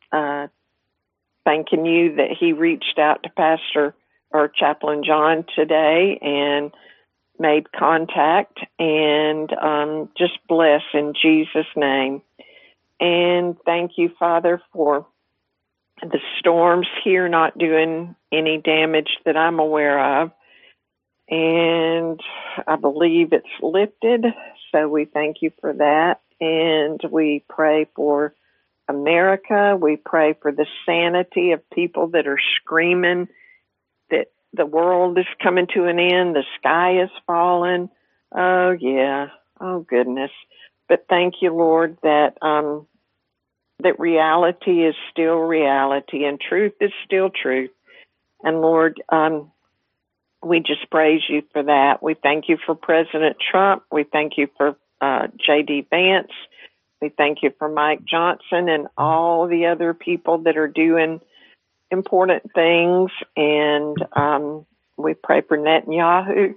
thanking you that he reached out to Pastor or Chaplain John today and made contact, and just bless in Jesus' name. And thank you, Father, for the storms here not doing any damage that I'm aware of. And I believe it's lifted, so we thank you for that. And we pray for America. We pray for the sanity of people that are screaming that the world is coming to an end, the sky is falling. Oh, yeah. Oh, goodness. But thank you, Lord, that that reality is still reality and truth is still truth. And, Lord, we just praise you for that. We thank you for President Trump. We thank you for J.D. Vance. We thank you for Mike Johnson and all the other people that are doing important things. And we pray for Netanyahu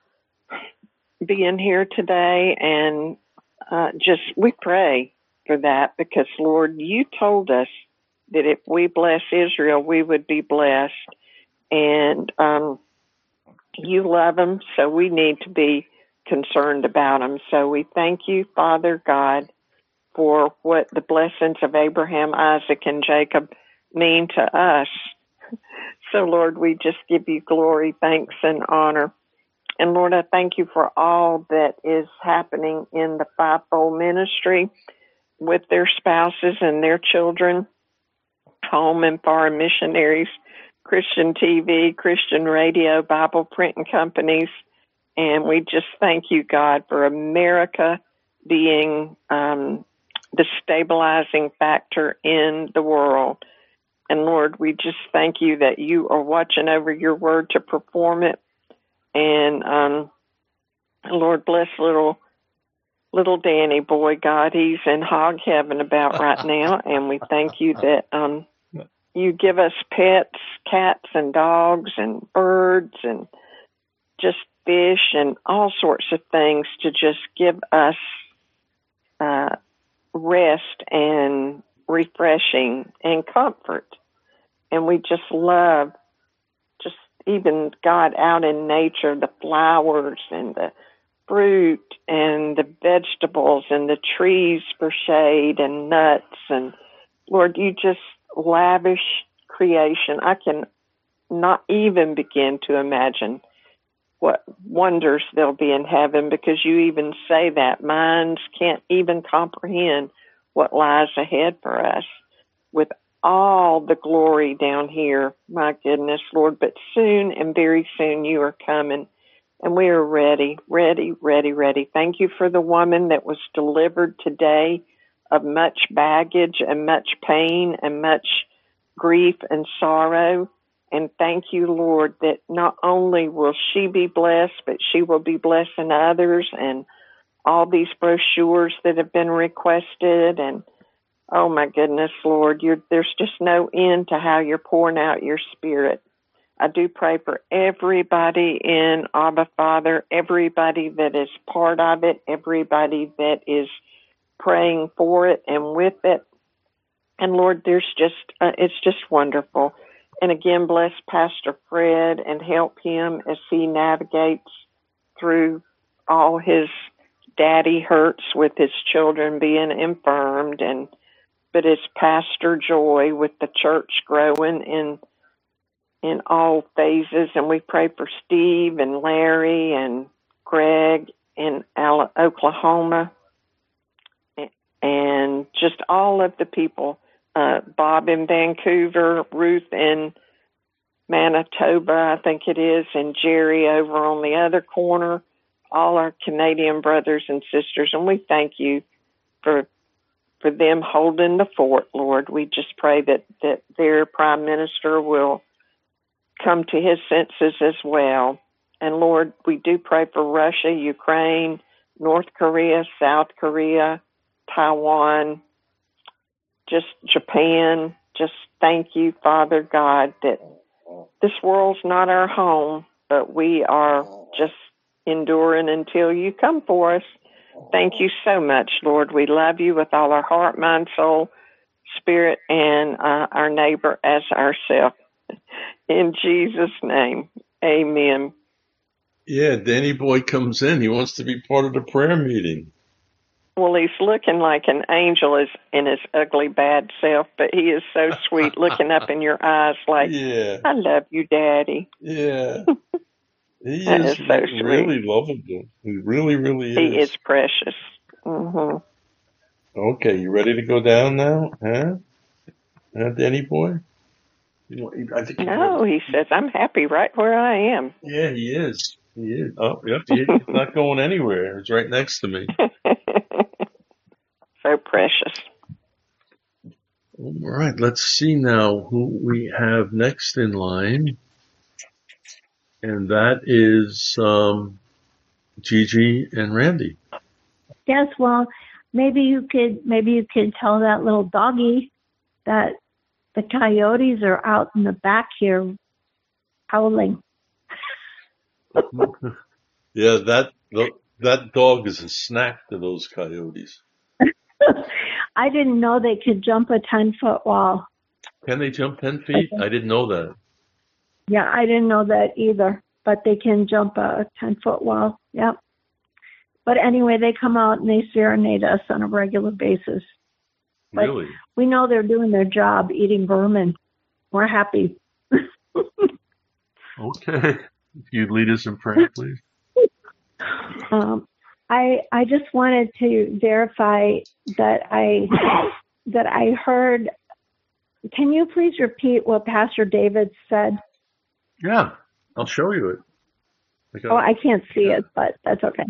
being here today. And we pray for that because, Lord, you told us that if we bless Israel, we would be blessed. And you love them, so we need to be concerned about them. So we thank you, Father God, for what the blessings of Abraham, Isaac, and Jacob mean to us. So, Lord, we just give you glory, thanks, and honor. And, Lord, I thank you for all that is happening in the fivefold ministry with their spouses and their children, home and foreign missionaries, Christian TV, Christian radio, Bible printing companies. And we just thank you, God, for America being the stabilizing factor in the world. And, Lord, we just thank you that you are watching over your word to perform it. And, Lord, bless little Danny boy, God. He's in hog heaven about right now. And we thank you that you give us pets, cats and dogs and birds and just fish and all sorts of things to just give us rest and refreshing and comfort. And we just love even God out in nature, the flowers and the fruit and the vegetables and the trees for shade and nuts. And Lord, you just lavish creation. I can not even begin to imagine what wonders there'll be in heaven, because you even say that minds can't even comprehend what lies ahead for us with all the glory down here. My goodness, Lord, but soon and very soon you are coming, and we are ready. Thank you for the woman that was delivered today of much baggage and much pain and much grief and sorrow. And thank you, Lord, that not only will she be blessed, but she will be blessing others, and all these brochures that have been requested. And oh my goodness, Lord, there's just no end to how you're pouring out your Spirit. I do pray for everybody in Abba Father, everybody that is part of it, everybody that is praying for it and with it. And Lord, it's just wonderful. And again, bless Pastor Fred and help him as he navigates through all his daddy hurts with his children being infirmed, but it's Pastor Joy with the church growing in all phases. And we pray for Steve and Larry and Greg in Oklahoma, and just all of the people. Bob in Vancouver, Ruth in Manitoba, I think it is, and Jerry over on the other corner, all our Canadian brothers and sisters. And we thank you for them holding the fort, Lord. We just pray that their prime minister will come to his senses as well. And Lord, we do pray for Russia, Ukraine, North Korea, South Korea, Taiwan, just Japan. Just thank you, Father God, that this world's not our home, but we are just enduring until you come for us. Thank you so much, Lord. We love you with all our heart, mind, soul, spirit, and our neighbor as ourselves. In Jesus' name, amen. Yeah, Danny Boy comes in. He wants to be part of the prayer meeting. Well, he's looking like an angel in his ugly, bad self, but he is so sweet, looking up in your eyes like, yeah. I love you, Daddy. Yeah. He is so really lovable. He really, really is. He is precious. Mm-hmm. Okay, you ready to go down now? Huh, Danny Boy? I think he says, I'm happy right where I am. Yeah, he is. He is. Oh, yep, he's not going anywhere. He's right next to me. So precious. All right, let's see now who we have next in line. And that is Gigi and Randy. Yes, well, maybe you could tell that little doggy that the coyotes are out in the back here howling. Yeah, that dog is a snack to those coyotes. I didn't know they could jump a 10-foot wall. Can they jump 10 feet? I didn't know that. Yeah, I didn't know that either, but they can jump a 10-foot wall. Yep. But anyway, they come out and they serenade us on a regular basis. But really? We know they're doing their job, eating vermin. We're happy. Okay. If you'd lead us in prayer, please. I just wanted to verify that I heard. Can you please repeat what Pastor David said? Yeah, I'll show you it. I can't see it, but that's okay.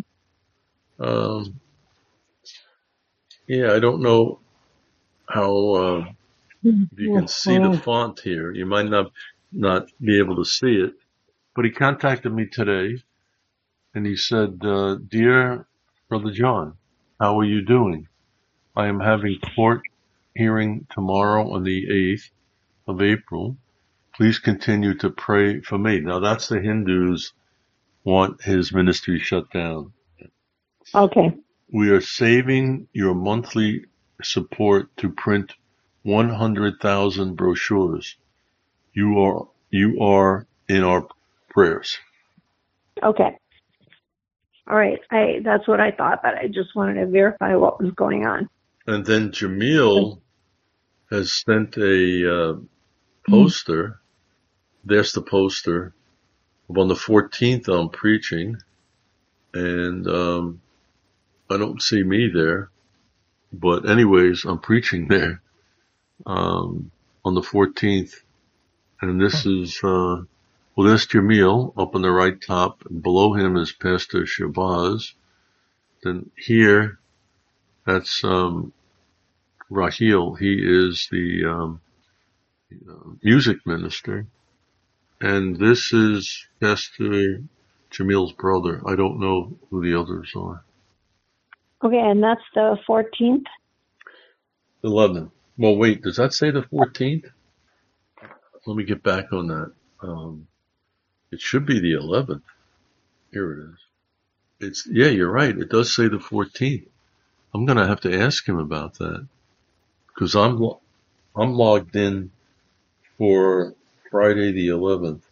Yeah, I don't know how you can see the font here. You might not be able to see it, but he contacted me today, and he said, "Dear Brother John, how are you doing? I am having court hearing tomorrow on the 8th of April. Please continue to pray for me." Now, that's the Hindus want his ministry shut down. Okay. We are saving your monthly support to print 100,000 brochures. You are in our prayers. Okay. All right. That's what I thought, but I just wanted to verify what was going on. And then Jamil has sent a poster. There's the poster of on the 14th I'm preaching, and I don't see me there. But anyways, I'm preaching there on the 14th. And this is, there's Jamil up on the right top. And below him is Pastor Shabazz. Then here, that's Rahil. He is the music minister. And this is Pastor Jamil's brother. I don't know who the others are. Okay, and that's the 14th? 11. Well, wait, does that say the 14th? Let me get back on that. It should be the 11th. Here it is. Yeah, you're right. It does say the 14th. I'm going to have to ask him about that because I'm logged in for Friday the 11th.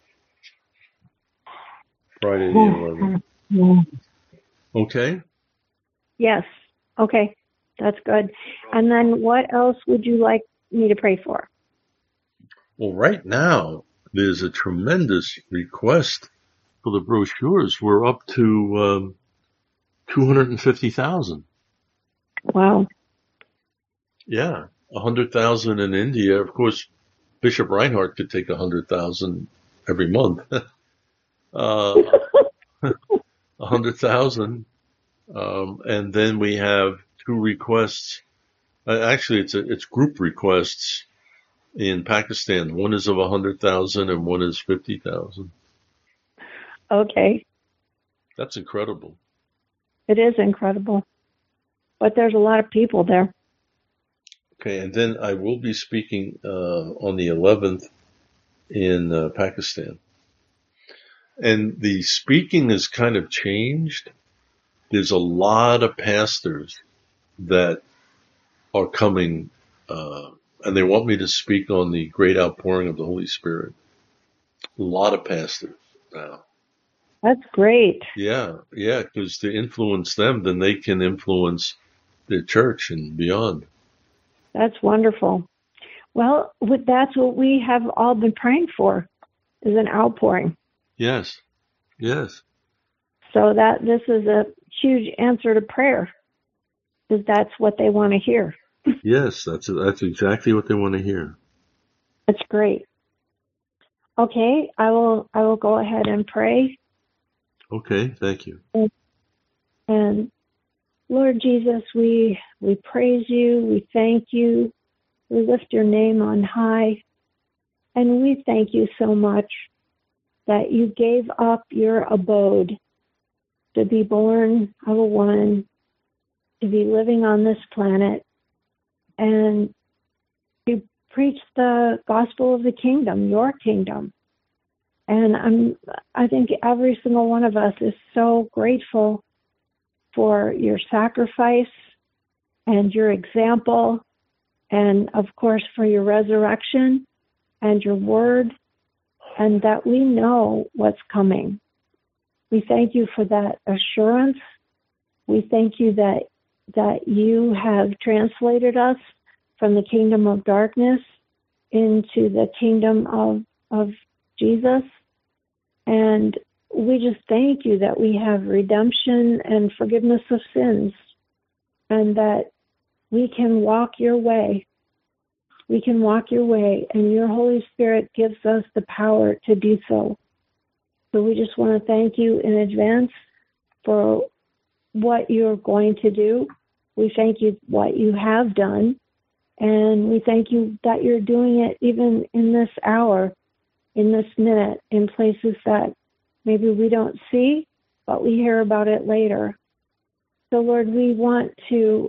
Friday the 11th. Okay? Yes. Okay. That's good. And then what else would you like me to pray for? Well, right now, there's a tremendous request for the brochures. We're up to 250,000. Wow. Yeah, 100,000 in India. Of course, Bishop Reinhardt could take 100,000 every month. 100,000. And then we have 2 requests. Actually, it's group requests in Pakistan. One is of 100,000 and one is 50,000. Okay. That's incredible. It is incredible. But there's a lot of people there. Okay, and then I will be speaking on the 11th in Pakistan. And the speaking has kind of changed. There's a lot of pastors that are coming, and they want me to speak on the great outpouring of the Holy Spirit. A lot of pastors now. That's great. Yeah, because to influence them, then they can influence their church and beyond. That's wonderful. Well, that's what we have all been praying for, is an outpouring. Yes. So that this is a huge answer to prayer, because that's what they want to hear. Yes, that's exactly what they want to hear. That's great. Okay, I will go ahead and pray. Okay, thank you. And Lord Jesus, we praise you, we thank you, we lift your name on high, and we thank you so much that you gave up your abode to be born of a woman, to be living on this planet, and to preach the gospel of the kingdom, your kingdom. And I think every single one of us is so grateful for your sacrifice and your example, and of course for your resurrection and your word, and that we know what's coming. We thank you for that assurance. We thank you that you have translated us from the kingdom of darkness into the kingdom of Jesus. And we just thank you that we have redemption and forgiveness of sins, and that we can walk your way. We can walk your way, and your Holy Spirit gives us the power to do so. So we just want to thank you in advance for what you're going to do. We thank you what you have done, and we thank you that you're doing it even in this hour, in this minute, in places that maybe we don't see, but we hear about it later. So Lord, we want to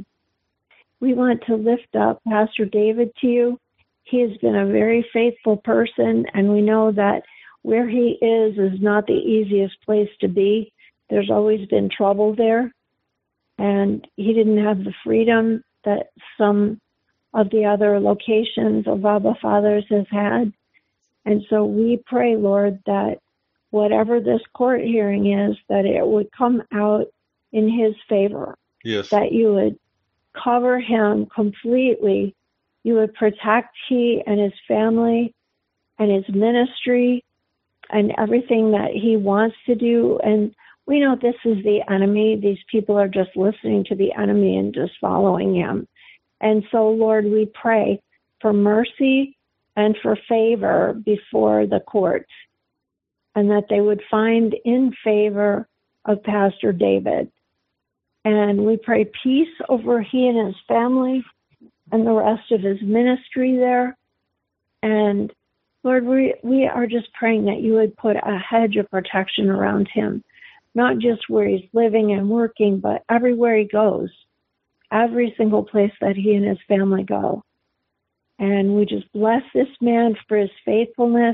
lift up Pastor David to you. He has been a very faithful person, and we know that where he is not the easiest place to be. There's always been trouble there, and he didn't have the freedom that some of the other locations of Abba Fathers has had. And so we pray, Lord, that whatever this court hearing is, that it would come out in his favor. Yes. That you would cover him completely. You would protect he and his family and his ministry and everything that he wants to do. And we know this is the enemy. These people are just listening to the enemy and just following him. And so, Lord, we pray for mercy and for favor before the court, and that they would find in favor of Pastor David. And we pray peace over he and his family and the rest of his ministry there. And Lord, we are just praying that you would put a hedge of protection around him, not just where he's living and working, but everywhere he goes, every single place that he and his family go. And we just bless this man for his faithfulness,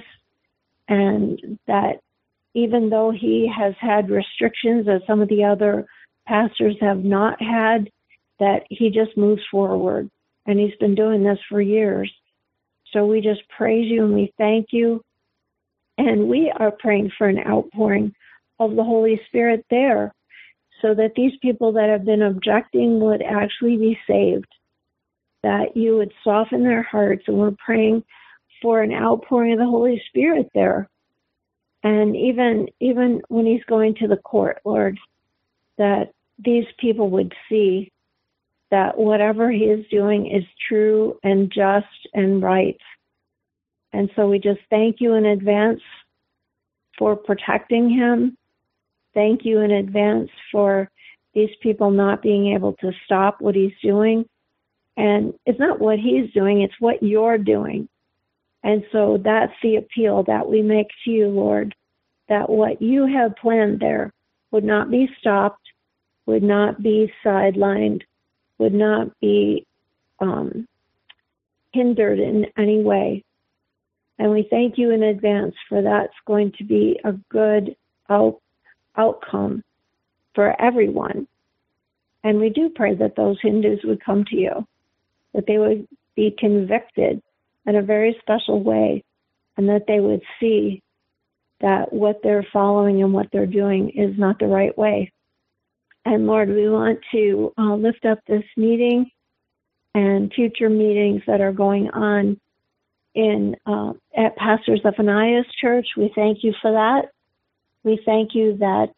and that even though he has had restrictions that some of the other pastors have not had, that he just moves forward. And he's been doing this for years. So we just praise you and we thank you. And we are praying for an outpouring of the Holy Spirit there, so that these people that have been objecting would actually be saved, that you would soften their hearts. And we're praying for an outpouring of the Holy Spirit there. And even when he's going to the court, Lord, that these people would see that whatever he is doing is true and just and right. And so we just thank you in advance for protecting him. Thank you in advance for these people not being able to stop what he's doing. And it's not what he's doing, it's what you're doing. And so that's the appeal that we make to you, Lord, that what you have planned there would not be stopped, would not be sidelined, would not be hindered in any way. And we thank you in advance for that's going to be a good outcome for everyone. And we do pray that those Hindus would come to you, that they would be convicted in a very special way, and that they would see that what they're following and what they're doing is not the right way. And Lord, we want to lift up this meeting and future meetings that are going on at Pastor Zephaniah's church. We thank you for that. We thank you that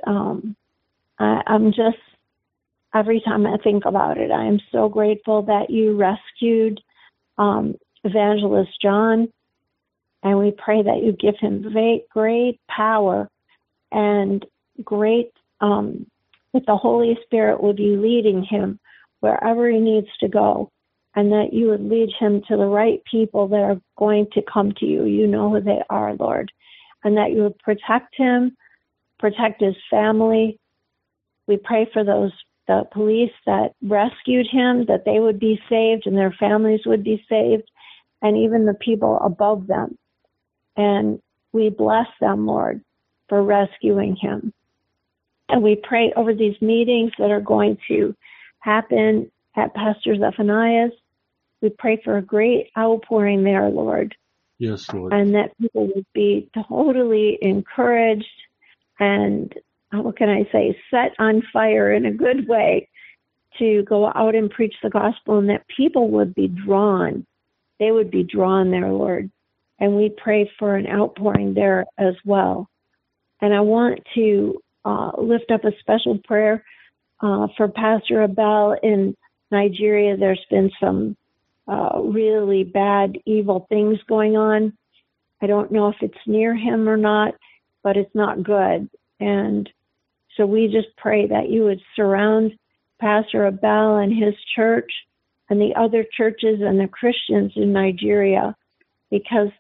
I'm just, every time I think about it, I am so grateful that you rescued Evangelist John, and we pray that you give him great power and great, that the Holy Spirit will be leading him wherever he needs to go, and that you would lead him to the right people that are going to come to you. You know who they are, Lord, and that you would protect him, protect his family. We pray for the police that rescued him, that they would be saved and their families would be saved, and even the people above them. And we bless them, Lord, for rescuing him. And we pray over these meetings that are going to happen at Pastor Zephaniah's. We pray for a great outpouring there, Lord. Yes, Lord. And that people would be totally encouraged and, what can I say, set on fire in a good way to go out and preach the gospel, and that people would be drawn. They would be drawn there, Lord. And we pray for an outpouring there as well. And I want to lift up a special prayer for Pastor Abel in Nigeria. There's been some really bad, evil things going on. I don't know if it's near him or not, but it's not good. And so we just pray that you would surround Pastor Abel and his church and the other churches and the Christians in Nigeria, because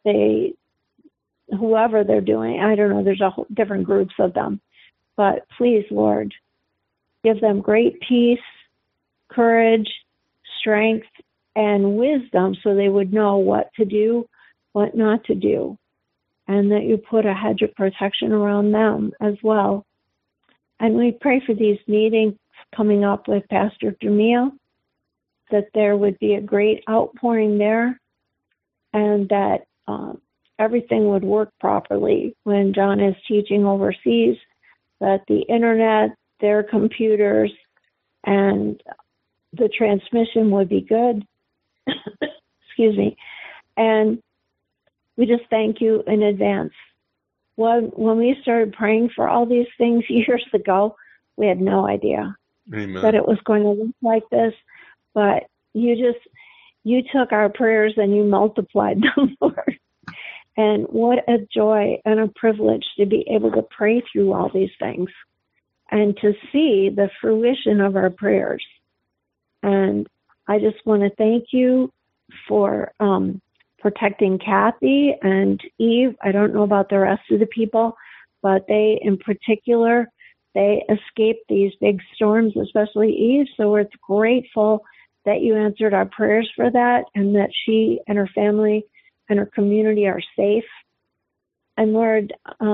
whoever they're doing, I don't know, there's different groups of them. But please, Lord, give them great peace, courage, strength, and wisdom so they would know what to do, what not to do, and that you put a hedge of protection around them as well. And we pray for these meetings coming up with Pastor Jamil, that there would be a great outpouring there, and that everything would work properly when John is teaching overseas, that the internet, their computers, and the transmission would be good. Excuse me. And we just thank you in advance. When we started praying for all these things years ago, we had no idea Amen. that it was going to look like this. But you took our prayers and you multiplied them, Lord. And what a joy and a privilege to be able to pray through all these things and to see the fruition of our prayers. And I just want to thank you for protecting Kathy and Eve. I don't know about the rest of the people, but they in particular, they escaped these big storms, especially Eve. So we're grateful that you answered our prayers for that and that she and her family and her community are safe. And Lord,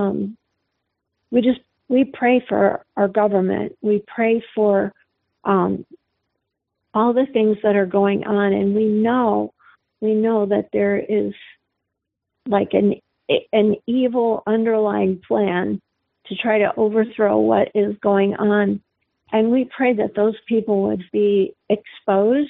we pray for our government. We pray for all the things that are going on, and we know that there is like an evil underlying plan to try to overthrow what is going on. And we pray that those people would be exposed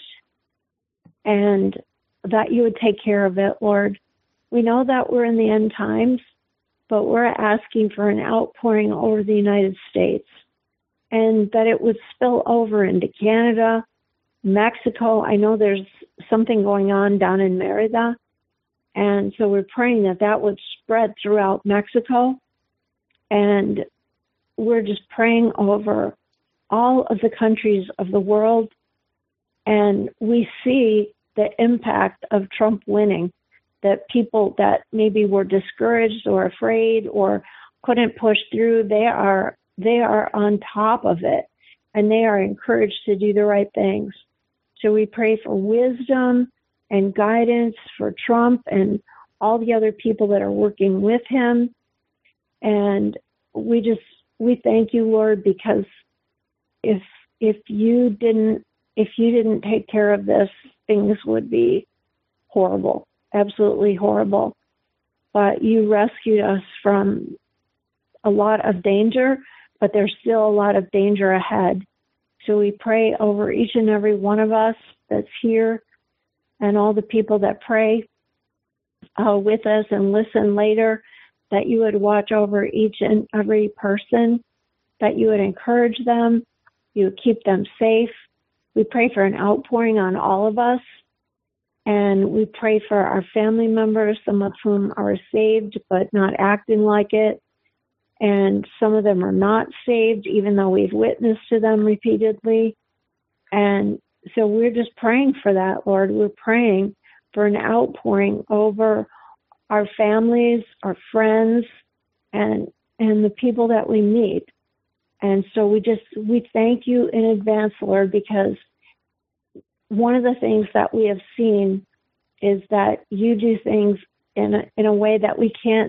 and that you would take care of it, Lord. We know that we're in the end times, but we're asking for an outpouring over the United States and that it would spill over into Canada, Mexico. I know there's something going on down in Merida. And so we're praying that would spread throughout Mexico. And we're just praying over all of the countries of the world. And we see the impact of Trump winning, that people that maybe were discouraged or afraid or couldn't push through, they are on top of it, and they are encouraged to do the right things. So we pray for wisdom and guidance for Trump and all the other people that are working with him. And we thank you, Lord, because if you didn't take care of this, things would be horrible, absolutely horrible. But you rescued us from a lot of danger, but there's still a lot of danger ahead. So we pray over each and every one of us that's here and all the people that pray with us and listen later, that you would watch over each and every person, that you would encourage them, you would keep them safe. We pray for an outpouring on all of us, and we pray for our family members, some of whom are saved but not acting like it, and some of them are not saved, even though we've witnessed to them repeatedly. And so we're just praying for that, Lord. We're praying for an outpouring over our families, our friends, and the people that we meet. And so we thank you in advance, Lord, because one of the things that we have seen is that you do things in a way that we can't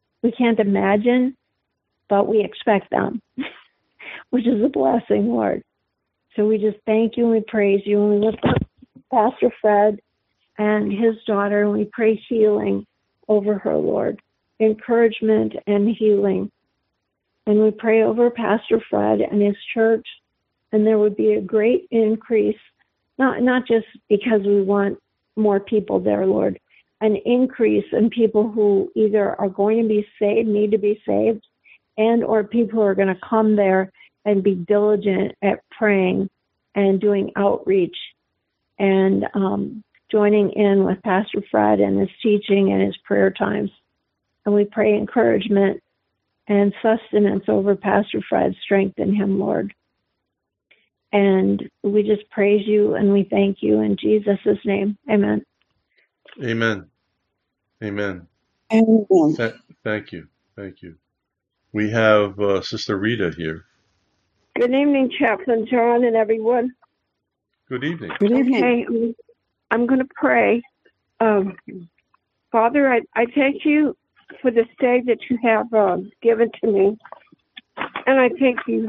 imagine, but we expect them, which is a blessing, Lord. So we just thank you and we praise you, and we lift up Pastor Fred and his daughter, and we pray healing over her, Lord, encouragement and healing. And we pray over Pastor Fred and his church, and there would be a great increase, not just because we want more people there, Lord, an increase in people who either are going to be saved, need to be saved, and or people who are going to come there and be diligent at praying and doing outreach and joining in with Pastor Fred and his teaching and his prayer times. And we pray encouragement and sustenance over Pastor Fred. Strengthen him, Lord. And we just praise you and we thank you in Jesus' name. Amen. Amen. Amen. Amen. Thank you. Thank you. We have Sister Rita here. Good evening, Chaplain John and everyone. Good evening. Good evening. Okay, I'm going to pray. Father, I thank you for this day that you have given to me. And I thank you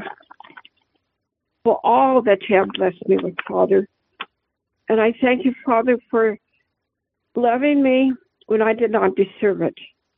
for all that you have blessed me with, Father. And I thank you, Father, for loving me when I did not deserve it.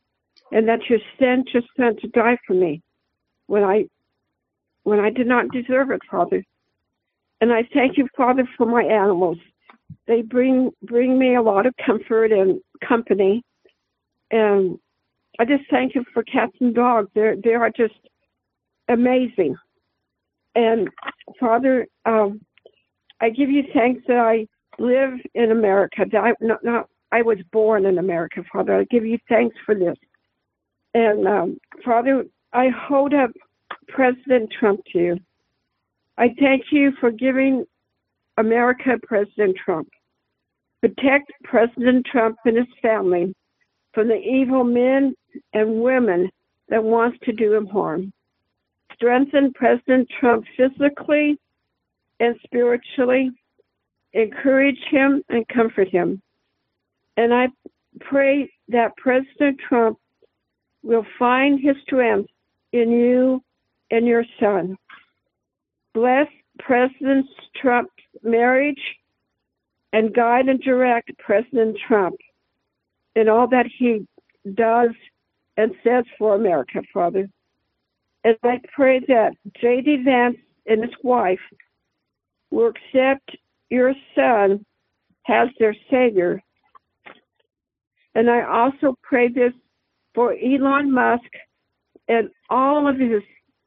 and that you sent your son to die for me when I did not deserve it, Father. And I thank you, Father, for my animals. They bring me a lot of comfort and company. And I just thank you for cats and dogs. They are just amazing. And Father, I give you thanks that I live in America. That I was born in America, Father. I give you thanks for this. And Father, I hold up President Trump to you. I thank you for giving America President Trump. Protect President Trump and his family from the evil men and women that wants to do him harm. Strengthen President Trump physically and spiritually. Encourage him and comfort him. And I pray that President Trump will find his strength in you and your son. Bless President Trump's marriage and guide and direct President Trump in all that he does and says for America, Father. And I pray that J.D. Vance and his wife will accept your son as their Savior. And I also pray this for Elon Musk and all of his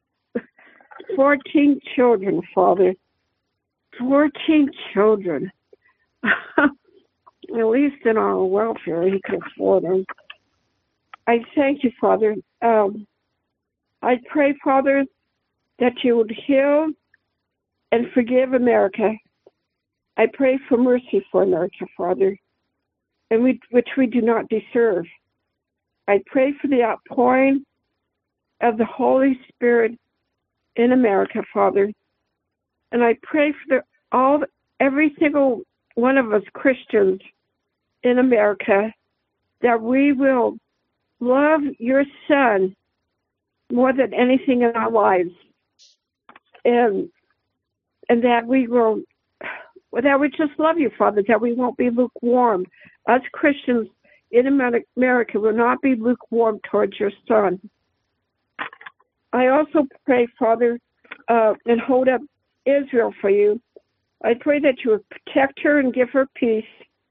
14 children, Father. 14 children. At least in our welfare, he can afford them. I thank you, Father. I pray, Father, that you would heal and forgive America. I pray for mercy for America, Father, and which we do not deserve. I pray for the outpouring of the Holy Spirit in America, Father, and I pray for every single one of us Christians in America that we will love your Son more than anything in our lives, and that we just love you, Father, that we won't be lukewarm. Us Christians in America will not be lukewarm towards your Son. I also pray, Father, and hold up Israel for you. I pray that you would protect her and give her peace.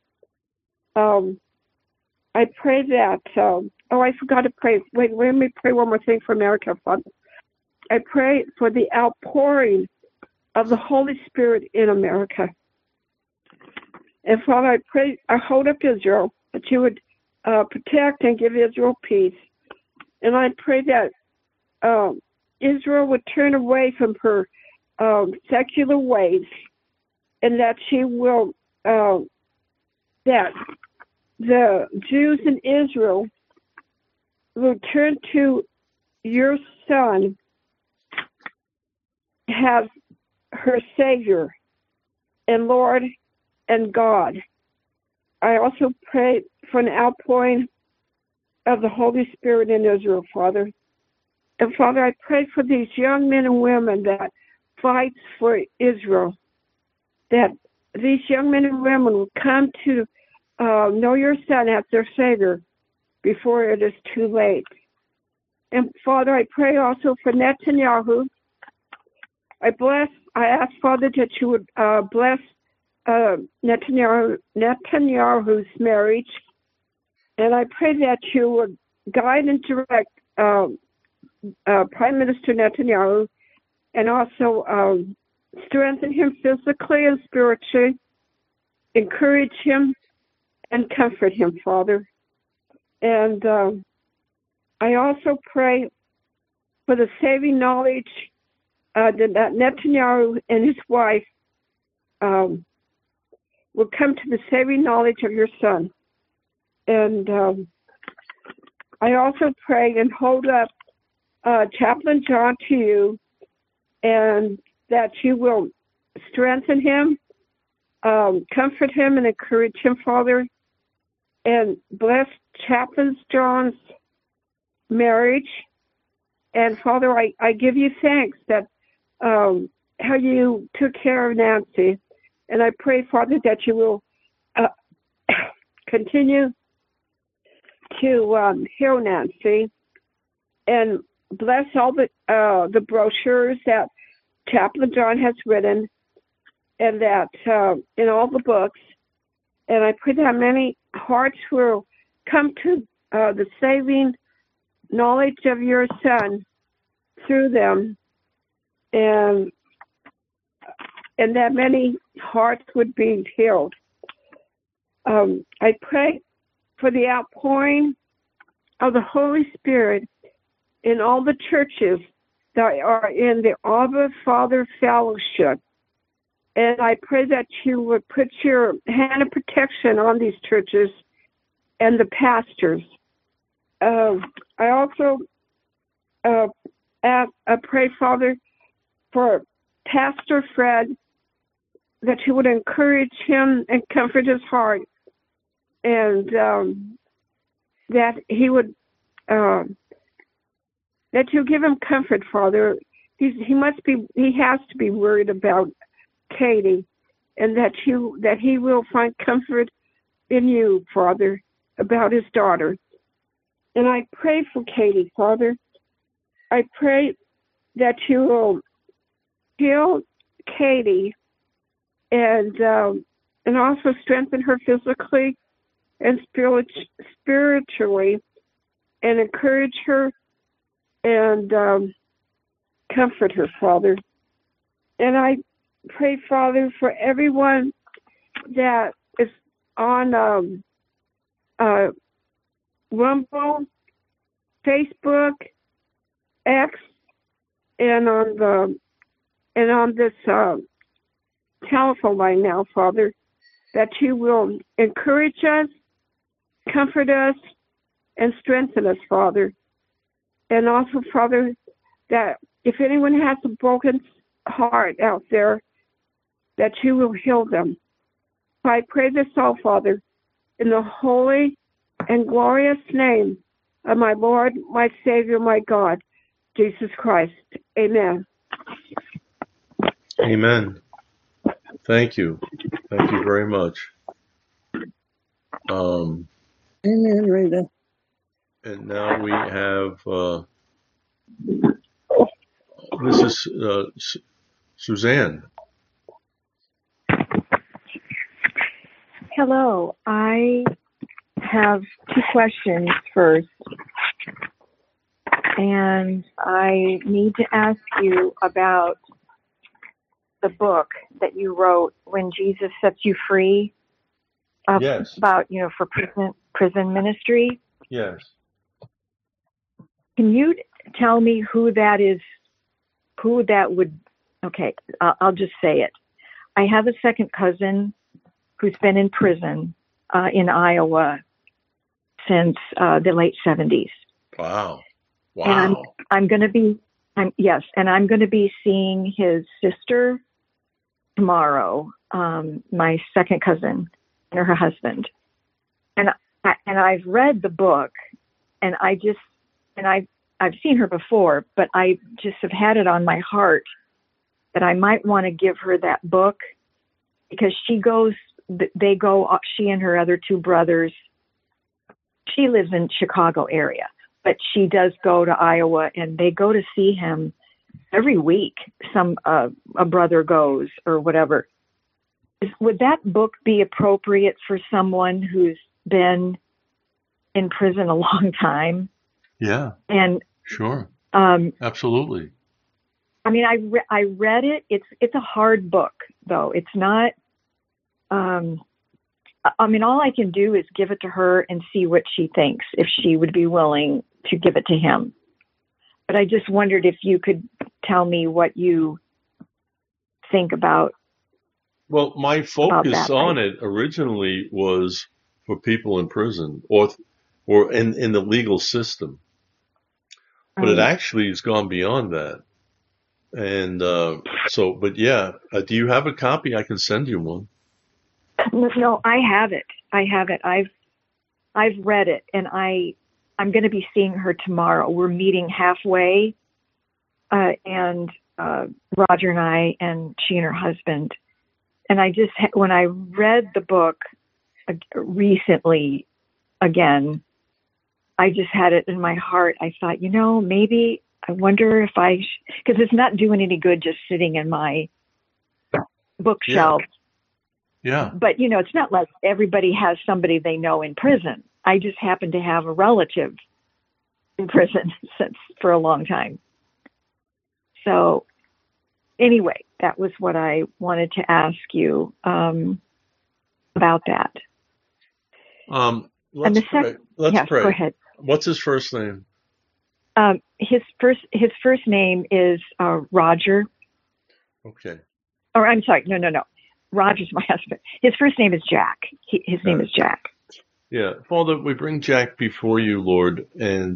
I pray that, I forgot to pray. Wait, let me pray one more thing for America, Father. I pray for the outpouring of the Holy Spirit in America. And Father, I hold up Israel, that you would protect and give Israel peace. And I pray that Israel would turn away from her secular ways, and that she will, that the Jews in Israel will turn to your Son as her Savior and Lord and God. I also pray for an outpouring of the Holy Spirit in Israel, Father. And Father, I pray for these young men and women that fight for Israel, that these young men and women will come to know your Son as their Savior before it is too late. And Father, I pray also for Netanyahu. I ask, Father, that you would bless Netanyahu's marriage. And I pray that you would guide and direct Prime Minister Netanyahu, and also strengthen him physically and spiritually, encourage him, and comfort him, Father. And I also pray for the saving knowledge that Netanyahu and his wife will come to the saving knowledge of your Son. And I also pray and hold up Chaplain John to you, and that you will strengthen him, comfort him, and encourage him, Father, and bless Chaplain John's marriage. And Father, I give you thanks that how you took care of Nancy, and I pray, Father, that you will continue to heal Nancy, and bless all the brochures that Chaplain John has written, and that in all the books. And I pray that many hearts will come to the saving knowledge of your Son through them, and that many hearts would be healed. I pray for the outpouring of the Holy Spirit in all the churches that are in the Abba Father Fellowship. And I pray that you would put your hand of protection on these churches and the pastors. I also pray, Father, for Pastor Fred, that you would encourage him and comfort his heart, and that he would, that you give him comfort, Father. He has to be worried about Katie, and that he will find comfort in you, Father, about his daughter. And I pray for Katie, Father. I pray that you will heal Katie and also strengthen her physically and spiritually, and encourage her and comfort her, Father. And I pray, Father, for everyone that is on Rumble, Facebook, X, and on this telephone line now, Father, that you will encourage us, comfort us, and strengthen us, Father. And also, Father, that if anyone has a broken heart out there, that you will heal them. So I pray this all, Father, in the holy and glorious name of my Lord, my Savior, my God, Jesus Christ. Amen. Amen. Thank you. Thank you very much. Amen, Rita. And now we have Mrs. Suzanne. Hello. I have two questions first. And I need to ask you about the book that you wrote, When Jesus Sets You Free, Yes. about, for prison ministry. Yes. Can you tell me who that is, who that would, okay, I'll just say it. I have a second cousin who's been in prison in Iowa since the late 70s. Wow. And I'm going to be seeing his sister tomorrow, my second cousin and her husband. And I've read the book, and I've seen her before, but I just have had it on my heart that I might want to give her that book, because she and her other two brothers, she lives in Chicago area, but she does go to Iowa, and they go to see him every week. A brother goes or whatever. Would that book be appropriate for someone who's been in prison a long time? Yeah. And sure. Absolutely. I mean, I read it. It's a hard book, though. It's not. All I can do is give it to her and see what she thinks, if she would be willing to give it to him. But I just wondered if you could tell me what you think about. Well, my focus on it originally was for people in prison or in the legal system. But it actually has gone beyond that. And but yeah, do you have a copy? I can send you one. No, I have it. I've read it, and I'm going to be seeing her tomorrow. We're meeting halfway, and Roger and I, and she and her husband. And when I read the book recently again, I just had it in my heart. I thought, maybe I wonder if because it's not doing any good just sitting in my bookshelf. Yeah. But, it's not like everybody has somebody they know in prison. I just happen to have a relative in prison for a long time. So anyway, that was what I wanted to ask you about that. Let's pray. Let's pray. Go ahead. What's his first name? His first name is Roger. Okay. Or I'm sorry, no. Roger's my husband. His first name is Jack. His name is Jack. Yeah, Father, we bring Jack before you, Lord, and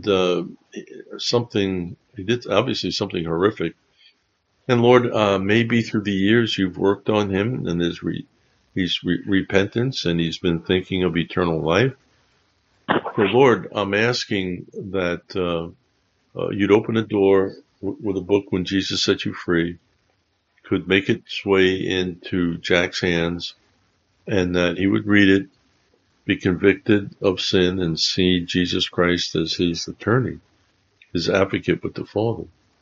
he did obviously something horrific. And Lord, maybe through the years you've worked on him and his repentance, and he's been thinking of eternal life. So Lord, I'm asking that you'd open a door with a book when Jesus set you free, could make its way into Jack's hands, and that he would read it, be convicted of sin, and see Jesus Christ as his attorney, his advocate with the Father.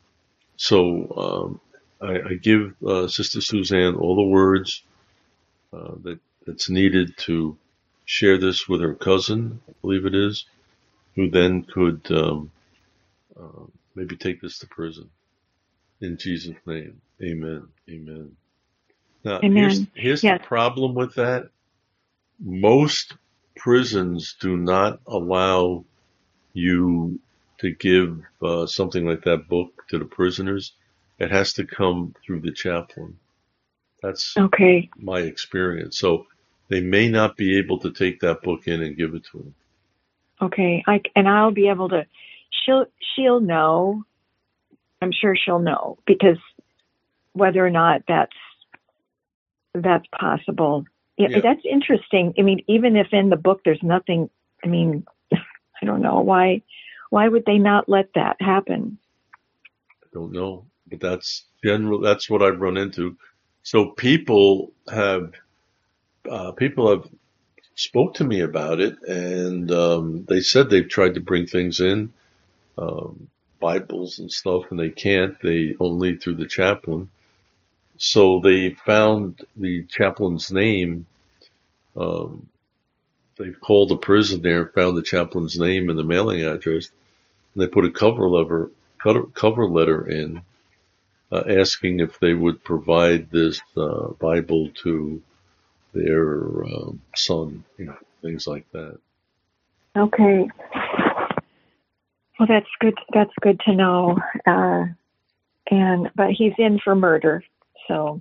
So I give Sister Suzanne all the words that's needed to share this with her cousin, I believe it is, who then could maybe take this to prison. In Jesus' name, amen. Amen. Now, Amen. Here's the problem with that. Most prisons do not allow you to give something like that book to the prisoners. It has to come through the chaplain. That's okay. My experience. So they may not be able to take that book in and give it to them. Okay. I'll be able to, she'll know. I'm sure she'll know, because whether or not that's possible. Yeah. That's interesting. I mean, even if in the book there's nothing, I mean, I don't know why would they not let that happen? I don't know, but that's what I've run into. So people have spoke to me about it, and they said they've tried to bring things in, Bibles and stuff, and they can't. They only through the chaplain. So they found the chaplain's name. They called the prison there, found the chaplain's name and the mailing address, and they put a cover letter in, asking if they would provide this Bible to their son, things like that. Okay. Well, that's good. That's good to know. But he's in for murder. So,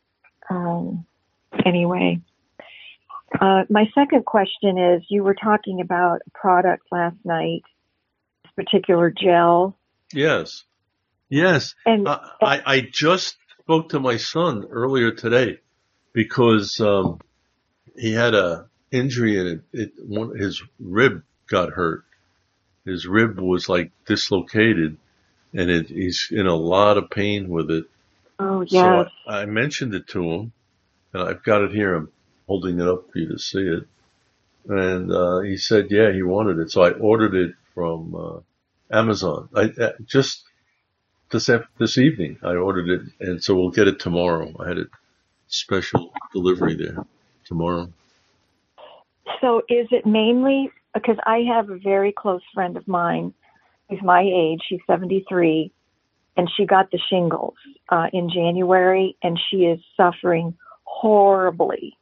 anyway, my second question is, you were talking about a product last night, this particular gel. Yes. And I just spoke to my son earlier today because he had a injury and his rib got hurt. His rib was like dislocated, and he's in a lot of pain with it. Oh, yes. So I mentioned it to him, and I've got it here. I'm holding it up for you to see it. And he said, yeah, he wanted it. So I ordered it from Amazon. Just this evening, I ordered it, and so we'll get it tomorrow. I had a special delivery there tomorrow. So is it mainly, because I have a very close friend of mine who's my age, she's 73, and she got the shingles in January, and she is suffering horribly,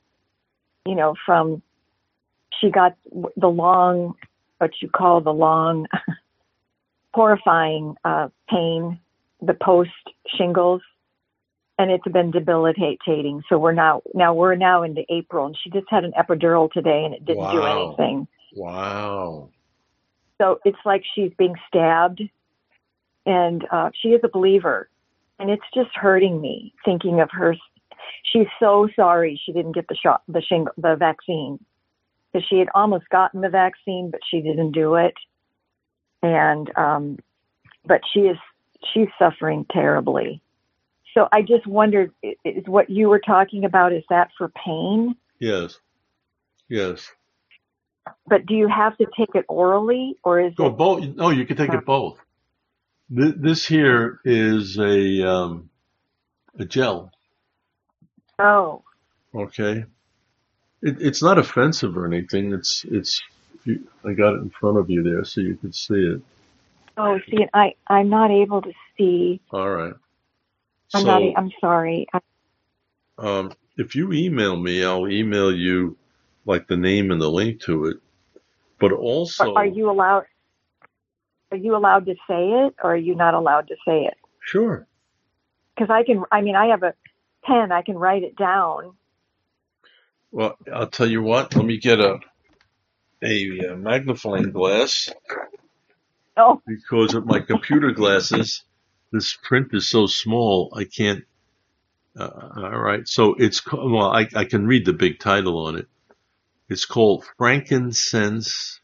she got the long, what you call the long, horrifying pain, the post shingles, and it's been debilitating. So we're now into April, and she just had an epidural today, and it didn't do anything. Wow. So it's like she's being stabbed, and she is a believer, and it's just hurting me thinking of her. She's so sorry she didn't get the vaccine, because she had almost gotten the vaccine, but she didn't do it. And but she's suffering terribly. So I just wondered, is what you were talking about, is that for pain? Yes. But do you have to take it orally, or is it? Both. No, you can take it both. This here is a gel. Oh. Okay. It's not offensive or anything. I got it in front of you there so you can see it. Oh, see, I'm not able to see. All right. I'm sorry. If you email me, I'll email you like the name and the link to it. But also, are you allowed to say it, or are you not allowed to say it? Sure. Because I have a pen. I can write it down. Well, I'll tell you what. Let me get a magnifying glass. Oh. Because of my computer glasses, this print is so small, I can't. All right. So I can read the big title on it. It's called Frankincense.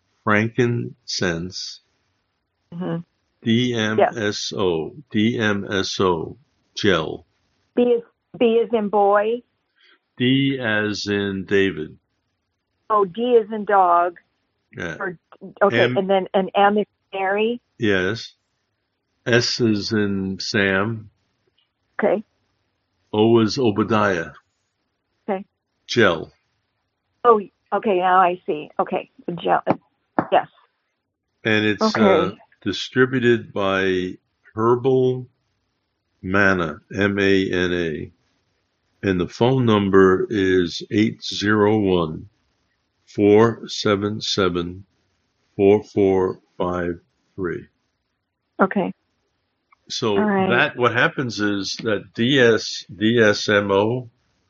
Mm-hmm. DMSO gel. B as in boy. D as in David. Oh, D as in dog. Yeah. Okay, and then an M is Mary. Yes. S is in Sam. Okay. O is Obadiah. Okay. Gel. Oh, okay. Now I see. Okay, the gel. Yes. And it's distributed by Herbal Mana, MANA. And the phone number is 801-477-4453. Okay. So what happens is that DMSO,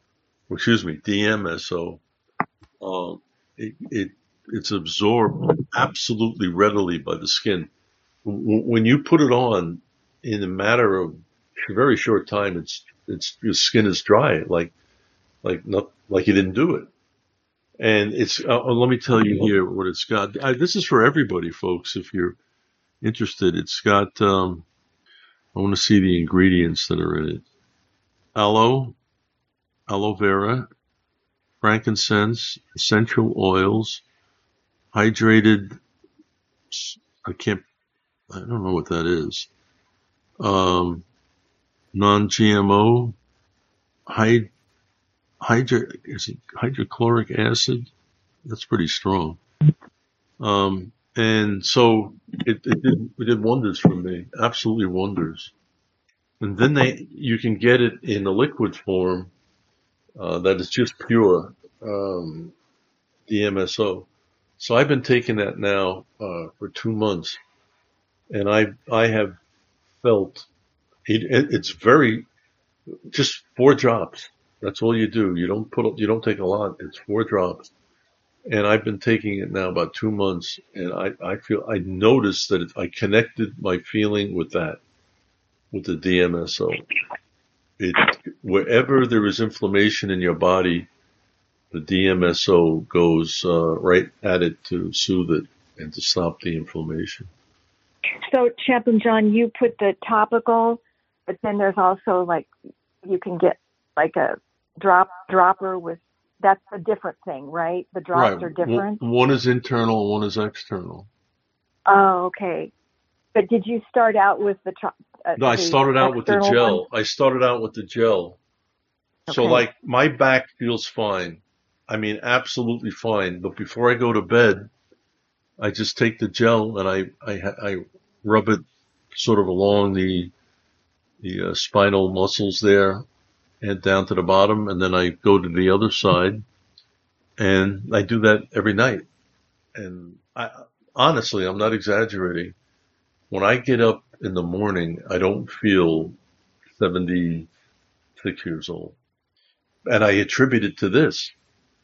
it's absorbed absolutely readily by the skin. When you put it on, in a matter of a very short time, your skin is dry, like you didn't do it. And it's let me tell you here what it's got. This is for everybody, folks. If you're interested, it's got. I want to see the ingredients that are in it: aloe vera, frankincense, essential oils, hydrated. I don't know what that is. Non-GMO, hydrochloric acid. That's pretty strong. And so it did wonders for me, absolutely wonders. And then you can get it in a liquid form that is just pure DMSO. So I've been taking that now for 2 months, and I have felt it's very just 4 drops. That's all you do. You don't take a lot. It's 4 drops. And I've been taking it now about 2 months, and I noticed that I connected my feeling with the DMSO. Wherever there is inflammation in your body, the DMSO goes right at it to soothe it and to stop the inflammation. So, Chaplain John, you put the topical, but then there's also you can get like a dropper with. That's a different thing, right? The drops are different? One is internal, one is external. Oh, okay. But did you start out with the No, I started out with the gel. Okay. So my back feels fine. I mean, absolutely fine. But before I go to bed, I just take the gel and I rub it sort of along the spinal muscles there and down to the bottom, and then I go to the other side, and I do that every night. And honestly, I'm not exaggerating. When I get up in the morning, I don't feel 76 years old. And I attribute it to this.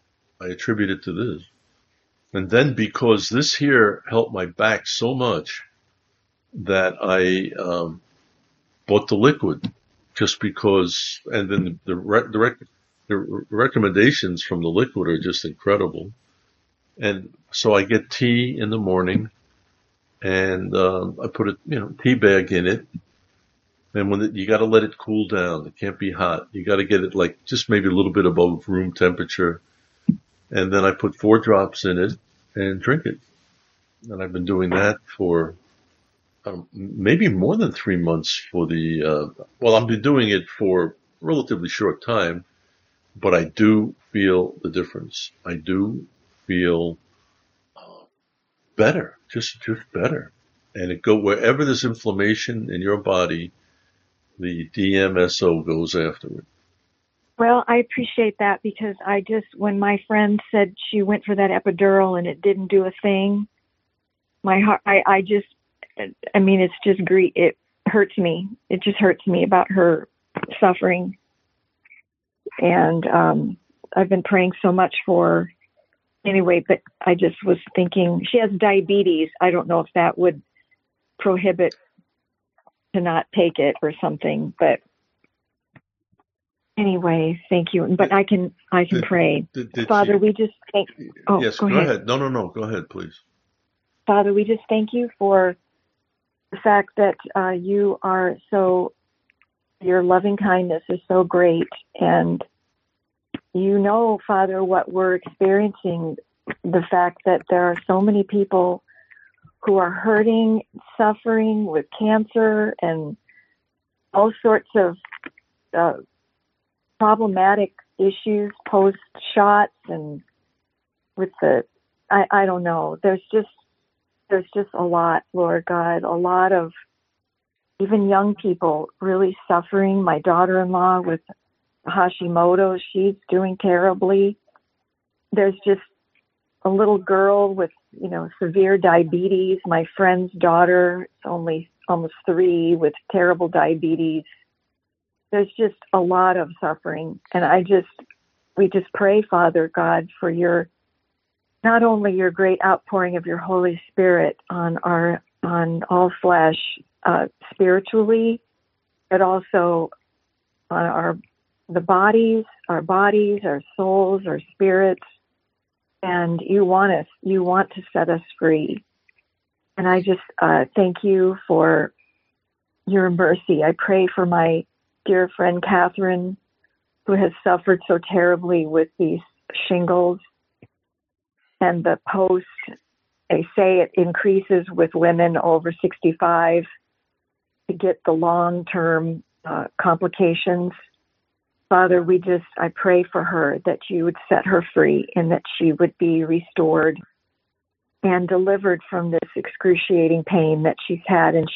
And then because this here helped my back so much that I bought the liquid. Just because, and then the recommendations from the liquid are just incredible. And so I get tea in the morning, and I put a tea bag in it. And you got to let it cool down. It can't be hot. You got to get it just maybe a little bit above room temperature. And then I put 4 drops in it, and drink it. And I've been doing that for maybe more than 3 months for I've been doing it for a relatively short time, but I do feel the difference. I do feel better, just better. And it wherever there's inflammation in your body, the DMSO goes after it. Well, I appreciate that, because when my friend said she went for that epidural and it didn't do a thing, my heart, it's just grief. It hurts me. It just hurts me about her suffering. And I've been praying so much for her anyway, but I just was thinking, she has diabetes. I don't know if that would prohibit to not take it or something, but anyway, thank you. But I can pray. Father, we just thank. Oh, yes, go ahead. No, go ahead, please. Father, we just thank you for the fact that you are your loving kindness is so great, and you know, Father, what we're experiencing, the fact that there are so many people who are hurting, suffering with cancer and all sorts of problematic issues post-shots, and with I don't know, there's just a lot, Lord God, a lot of even young people really suffering. My daughter-in-law with Hashimoto's, she's doing terribly. There's just a little girl with, severe diabetes. My friend's daughter, only almost 3, with terrible diabetes. There's just a lot of suffering. And we just pray, Father God, for not only your great outpouring of your Holy Spirit on all flesh, spiritually, but also on our bodies, our souls, our spirits. And you want to set us free. And I just thank you for your mercy. I pray for my dear friend Catherine, who has suffered so terribly with these shingles. And the post, they say it increases with women over 65 to get the long-term complications. Father, I pray for her that you would set her free and that she would be restored and delivered from this excruciating pain that she's had. And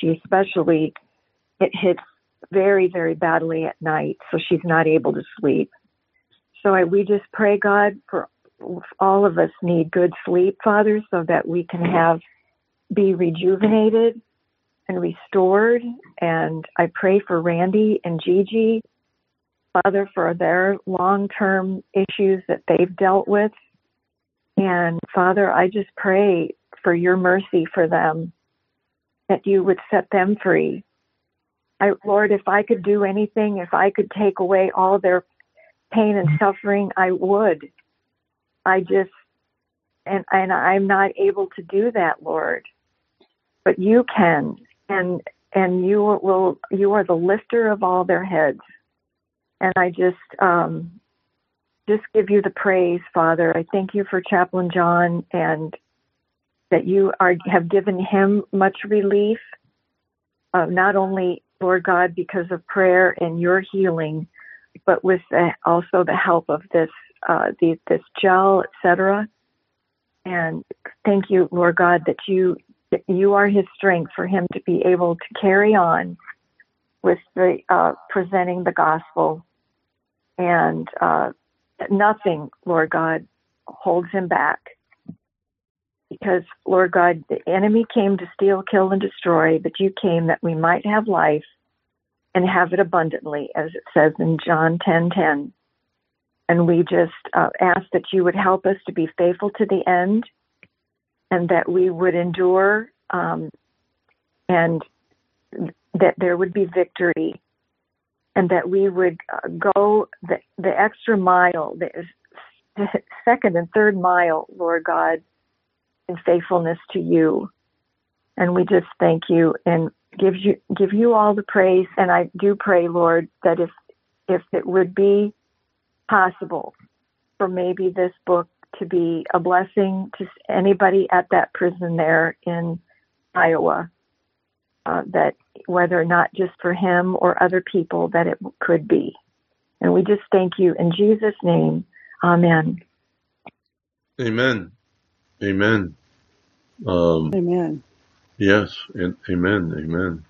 it hits very, very badly at night, so she's not able to sleep. So we just pray, God, for all of us need good sleep, Father, so that we can be rejuvenated and restored. And I pray for Randy and Gigi, Father, for their long-term issues that they've dealt with. And Father, I just pray for your mercy for them, that you would set them free. Lord, if I could do anything, if I could take away all their pain and suffering, I would. And I'm not able to do that, Lord, but you can, and you are the lifter of all their heads. And I just give you the praise, Father. I thank you for Chaplain John, and that you have given him much relief, not only, Lord God, because of prayer and your healing, but with also the help of this gel, etc. And thank you, Lord God, that you are his strength for him to be able to carry on with the presenting the gospel. And nothing, Lord God, holds him back. Because, Lord God, the enemy came to steal, kill, and destroy, but you came that we might have life and have it abundantly, as it says in John 10:10. And we just ask that you would help us to be faithful to the end, and that we would endure, and that there would be victory, and that we would go the extra mile, the second and third mile, Lord God, in faithfulness to you. And we just thank you and give you all the praise. And I do pray, Lord, that if it would be possible for maybe this book to be a blessing to anybody at that prison there in Iowa, that whether or not just for him or other people, that it could be. And we just thank you in Jesus' name. Amen. Amen. Amen. Amen. Yes, and amen. Amen.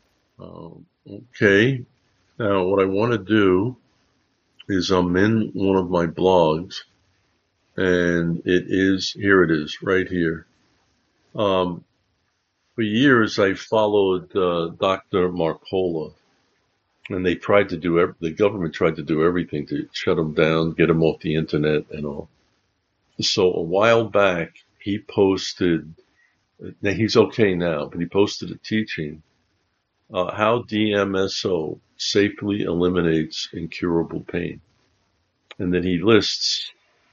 Okay. Now, what I want to do is I'm in one of my blogs, and here it is, right here. For years, I followed Dr. Marcola, and the government tried to do everything to shut him down, get him off the internet and all. So a while back, he posted, now he's okay now, but he posted a teaching, how DMSO safely eliminates incurable pain. And then he lists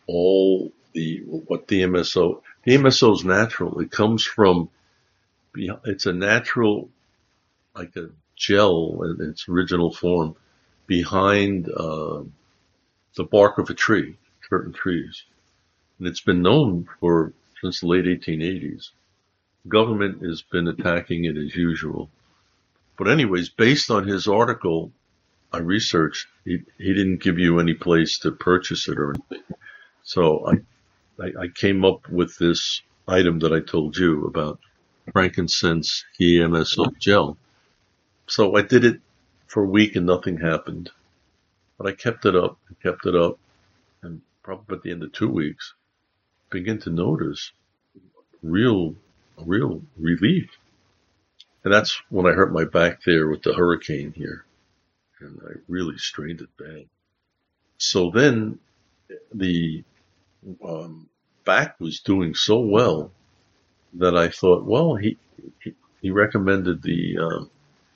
what DMSO is natural. It comes from, it's a natural, like a gel in its original form behind the bark of a tree, certain trees. And it's been known since the late 1880s. The government has been attacking it as usual. But anyways, based on his article, I researched, he didn't give you any place to purchase it or anything. So I came up with this item that I told you about, frankincense DMSO gel. So I did it for a week and nothing happened. But I kept it up, and probably at the end of 2 weeks, begin to notice real relief. And that's when I hurt my back there with the hurricane here. And I really strained it bad. So then the back was doing so well that I thought, well, he recommended the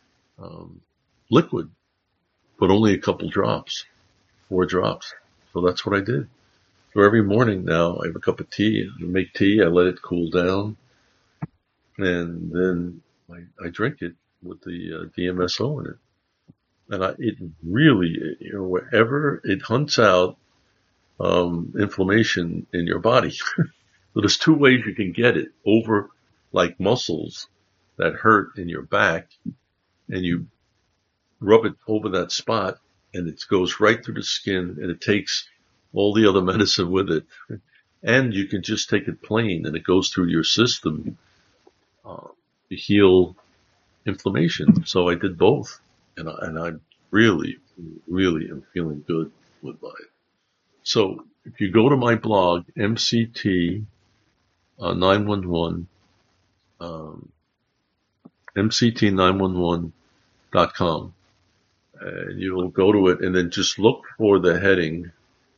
liquid, but only a couple drops, 4 drops. So that's what I did. So every morning now I have a cup of tea. I make tea, I let it cool down, and then I drink it with the DMSO in it. And it really, wherever it hunts out inflammation in your body. So there's 2 ways you can get it: over like muscles that hurt in your back, and you rub it over that spot, and it goes right through the skin, and it takes all the other medicine with it. And you can just take it plain, and it goes through your system to heal inflammation. So I did both, and I really am feeling good with mine. So if you go to my blog, MCT 911, MCT911.com, and you'll go to it and then just look for the heading,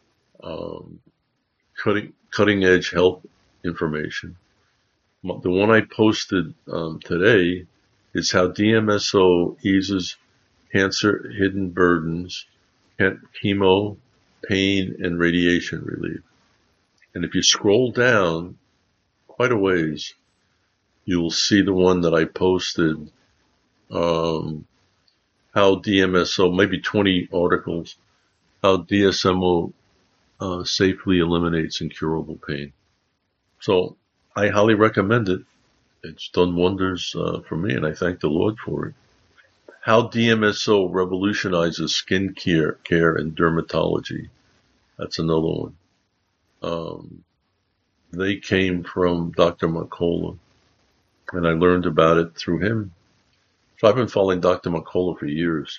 cutting edge health information. The one I posted today is how DMSO eases cancer hidden burdens, chemo, pain, and radiation relief. And if you scroll down quite a ways, you'll see the one that I posted, how DMSO, maybe 20 articles, how DSMO safely eliminates incurable pain. So I highly recommend it. It's done wonders for me, and I thank the Lord for it. How DMSO revolutionizes skin care and dermatology. That's another one. They came from Dr. Marcola, and I learned about it through him. So I've been following Dr. Marcola for years.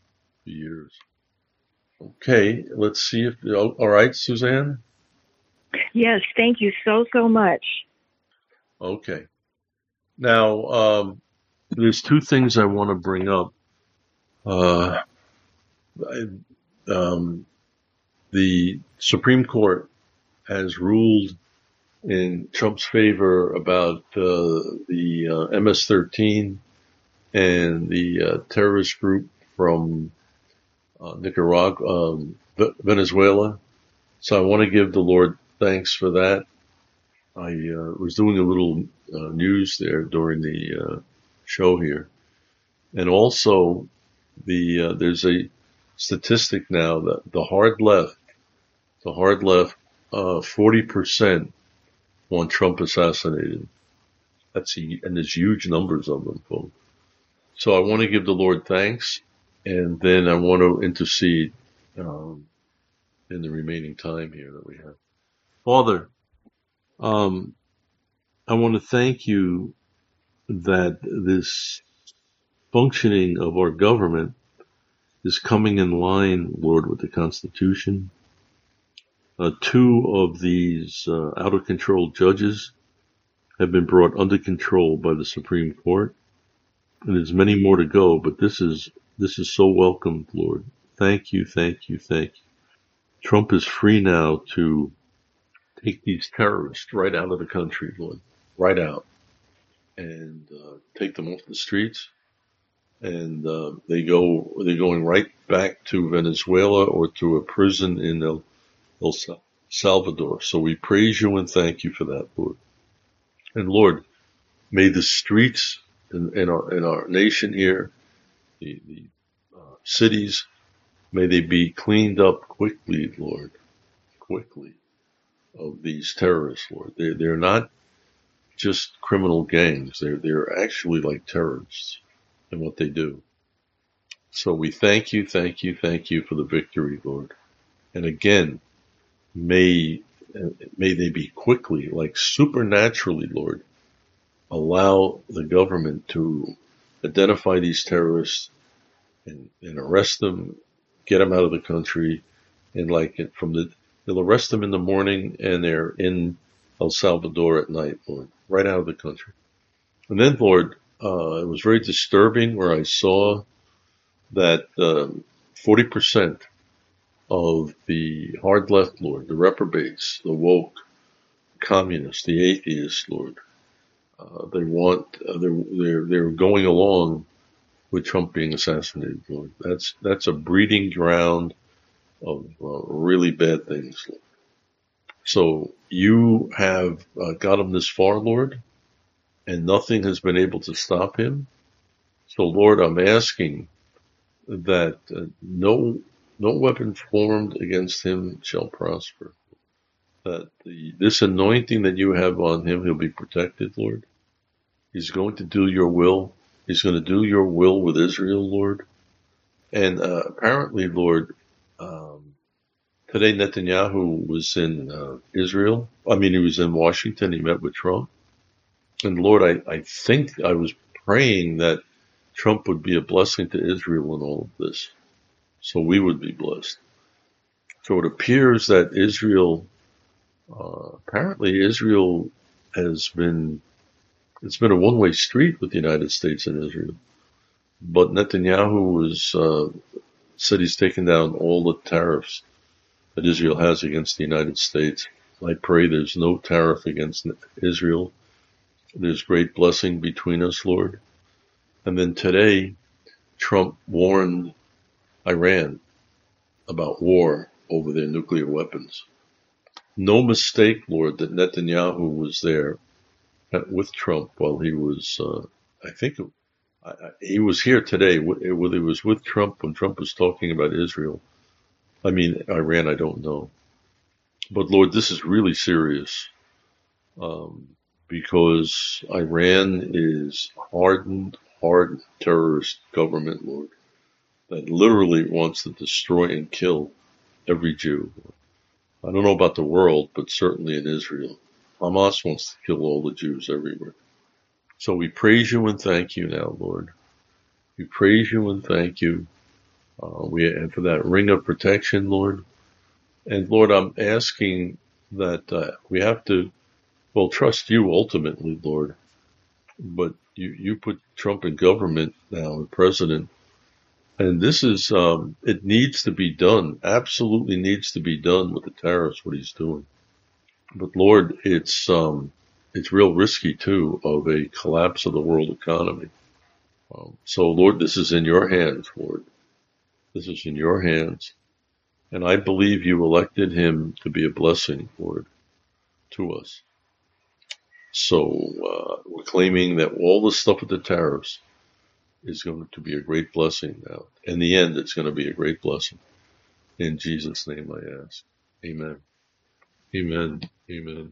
Okay, let's see if, all right, Suzanne? Yes, thank you so much. Okay. Now, there's 2 things I want to bring up. The Supreme Court has ruled in Trump's favor about the MS-13 and the terrorist group from Nicaragua, Venezuela. So I want to give the Lord thanks for that. I was doing a little news there during the show here. And also, there's a statistic now that the hard left 40% want Trump assassinated. And there's huge numbers of them, folks. So I want to give the Lord thanks, and then I want to intercede in the remaining time here that we have. Father, I want to thank you that this functioning of our government is coming in line, Lord, with the Constitution. 2 of these out of control judges have been brought under control by the Supreme Court, and there's many more to go. But this is so welcomed, Lord. Thank you, thank you, thank you. Trump is free now to take these terrorists right out of the country, Lord, right out, and take them off the streets. And they're going right back to Venezuela or to a prison in El Salvador. So we praise you and thank you for that, Lord. And Lord, may the streets in our nation here, the cities, may they be cleaned up quickly, Lord, quickly, of these terrorists, Lord. They're not just criminal gangs. They're actually like terrorists in what they do. So we thank you for the victory, Lord. And again, may they be quickly, like supernaturally, Lord, allow the government to identify these terrorists and arrest them, get them out of the country, and they'll arrest them in the morning and they're in El Salvador at night, Lord, right out of the country. And then, Lord, it was very disturbing where I saw that 40% of the hard left, Lord, the reprobates, the woke, communists, the atheists, Lord, they're going along with Trump being assassinated, Lord. That's a breeding ground of really bad things, Lord. So you have got him this far, Lord, and nothing has been able to stop him. So, Lord, I'm asking that no weapon formed against him shall prosper. That this anointing that you have on him, he'll be protected, Lord. He's going to do your will. He's going to do your will with Israel, Lord. And apparently, Lord, today Netanyahu was in Israel. He was in Washington. He met with Trump. And Lord, I think I was praying that Trump would be a blessing to Israel in all of this, so we would be blessed. So it appears that apparently Israel it's been a one-way street with the United States and Israel. But Netanyahu said he's taken down all the tariffs that Israel has against the United States. I pray there's no tariff against Israel. There's great blessing between us, Lord. And then today, Trump warned Iran about war over their nuclear weapons. No mistake, Lord, that Netanyahu was there with Trump while he was, he was here today, whether he was with Trump when Trump was talking about Israel. Iran, I don't know. But Lord, this is really serious. Because Iran is hardened terrorist government, Lord, that literally wants to destroy and kill every Jew. I don't know about the world, but certainly in Israel. Hamas wants to kill all the Jews everywhere. So we praise you and thank you now, Lord. We praise you and thank you and for that ring of protection, Lord. And Lord, I'm asking that we have to trust you ultimately, Lord. But you put Trump in government now, the president. And this is, it needs to be done, absolutely needs to be done with the tariffs, what he's doing. But Lord, it's real risky too, of a collapse of the world economy. So Lord, this is in your hands, Lord. This is in your hands. And I believe you elected him to be a blessing, Lord, to us. So we're claiming that all the stuff with the tariffs is going to be a great blessing now. In the end, it's going to be a great blessing. In Jesus' name I ask. Amen. Amen. Amen.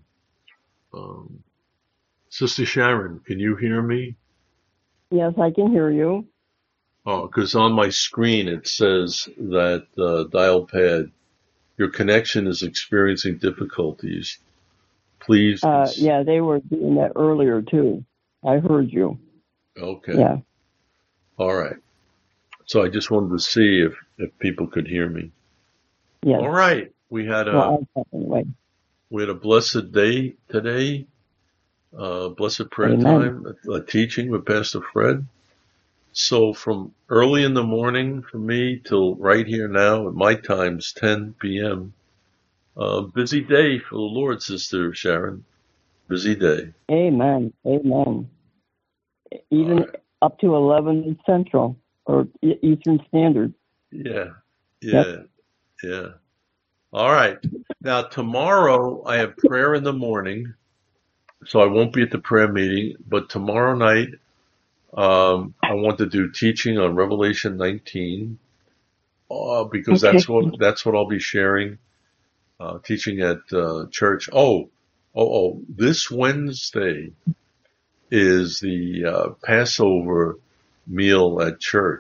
Sister Sharon, can you hear me? Yes, I can hear you. Oh, because on my screen it says that dial pad, your connection is experiencing difficulties. Please. Yeah, they were doing that earlier too. I heard you. Okay. Yeah. All right. So I just wanted to see if people could hear me. Yes. All right. We had a blessed day today. Blessed prayer Amen. time, a teaching with Pastor Fred. So from early in the morning for me till right here now, at my time's 10 p.m. Busy day for the Lord, Sister Sharon. Busy day. Amen. Amen. Even up to 11 Central or Eastern Standard. Yeah. Yep. Yeah. All right. Now tomorrow I have prayer in the morning, so I won't be at the prayer meeting, but tomorrow night I want to do teaching on Revelation 19, because that's what I'll be sharing, teaching at church. This Wednesday is the Passover meal at church.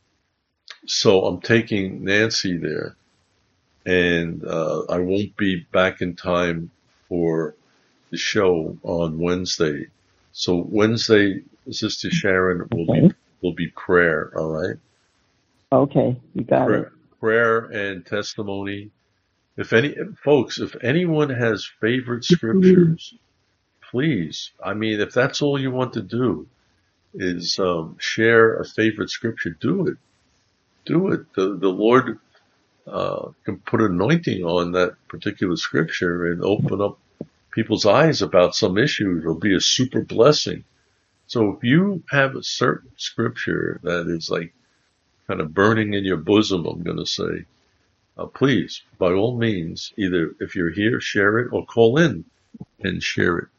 So I'm taking Nancy there, and I won't be back in time for the show on Wednesday. So Wednesday, Sister Sharon, will be prayer, all right? Okay, you got it. Prayer and testimony. If anyone has favorite scriptures, please. I mean, if that's all you want to do is share a favorite scripture, do it. Do it. The Lord can put anointing on that particular scripture and open up people's eyes about some issue. It'll be a super blessing. So if you have a certain scripture that is like kind of burning in your bosom, I'm going to say, please, by all means, either if you're here, share it, or call in and share it.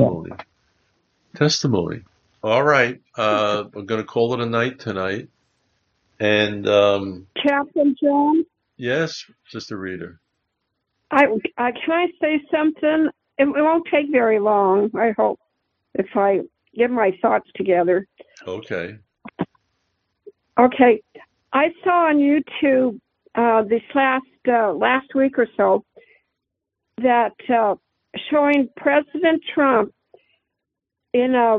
Testimony. All right. I'm going to call it a night tonight. And Chaplain John? Yes, Sister Rita. Can I say something? It won't take very long, I hope, if I get my thoughts together. Okay. Okay. I saw on YouTube this last week or so that showing President Trump in a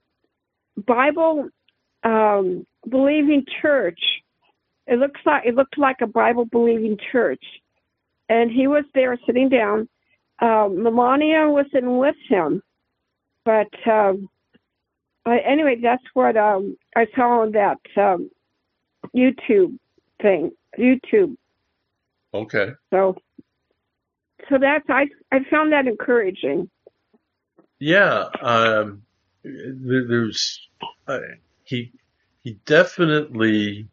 Bible believing church. It looked like a Bible believing church, and he was there sitting down. Melania wasn't with him, but anyway, that's what I saw on that YouTube thing. Okay. So that's I found that encouraging. Yeah. There's he definitely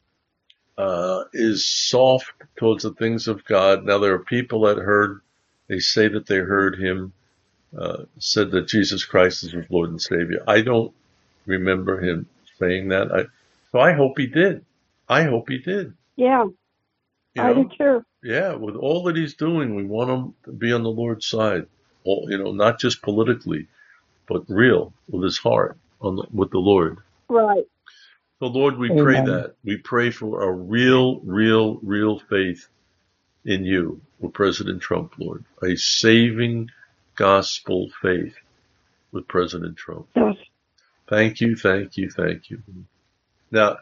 is soft towards the things of God. Now there are people that they say that they heard him said that Jesus Christ is his Lord and Savior. I don't remember him saying that. So I hope he did. Yeah. I do too. Yeah, with all that he's doing, we want him to be on the Lord's side. Not just politically, but real, with his heart, with the Lord. Right. So Lord, we pray that. We pray for a real faith in you with President Trump, Lord. A saving gospel faith with President Trump. Yes. Thank you. Now,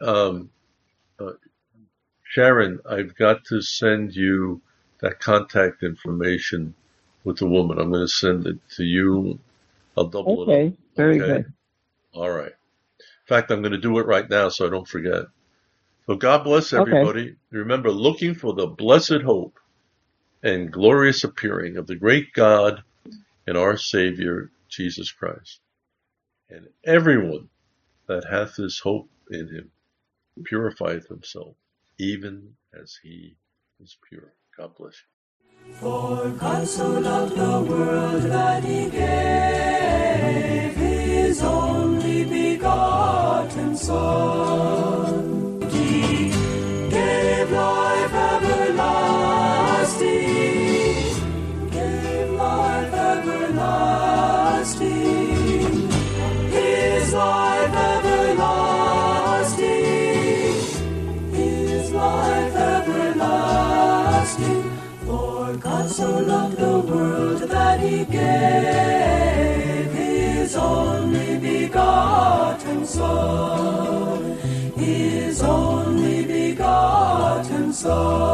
Sharon, I've got to send you that contact information with the woman. I'm going to send it to you. I'll double it up. Okay, very good. All right. In fact, I'm going to do it right now so I don't forget. So God bless everybody. Okay. Remember, looking for the blessed hope and glorious appearing of the great God and our Savior, Jesus Christ. And everyone that hath this hope in him purifieth himself, even as he is pure. God bless you. For God so loved the world that he gave his only begotten Son. He gave life everlasting, gave God so loved the world that he gave his only begotten Son, his only begotten Son.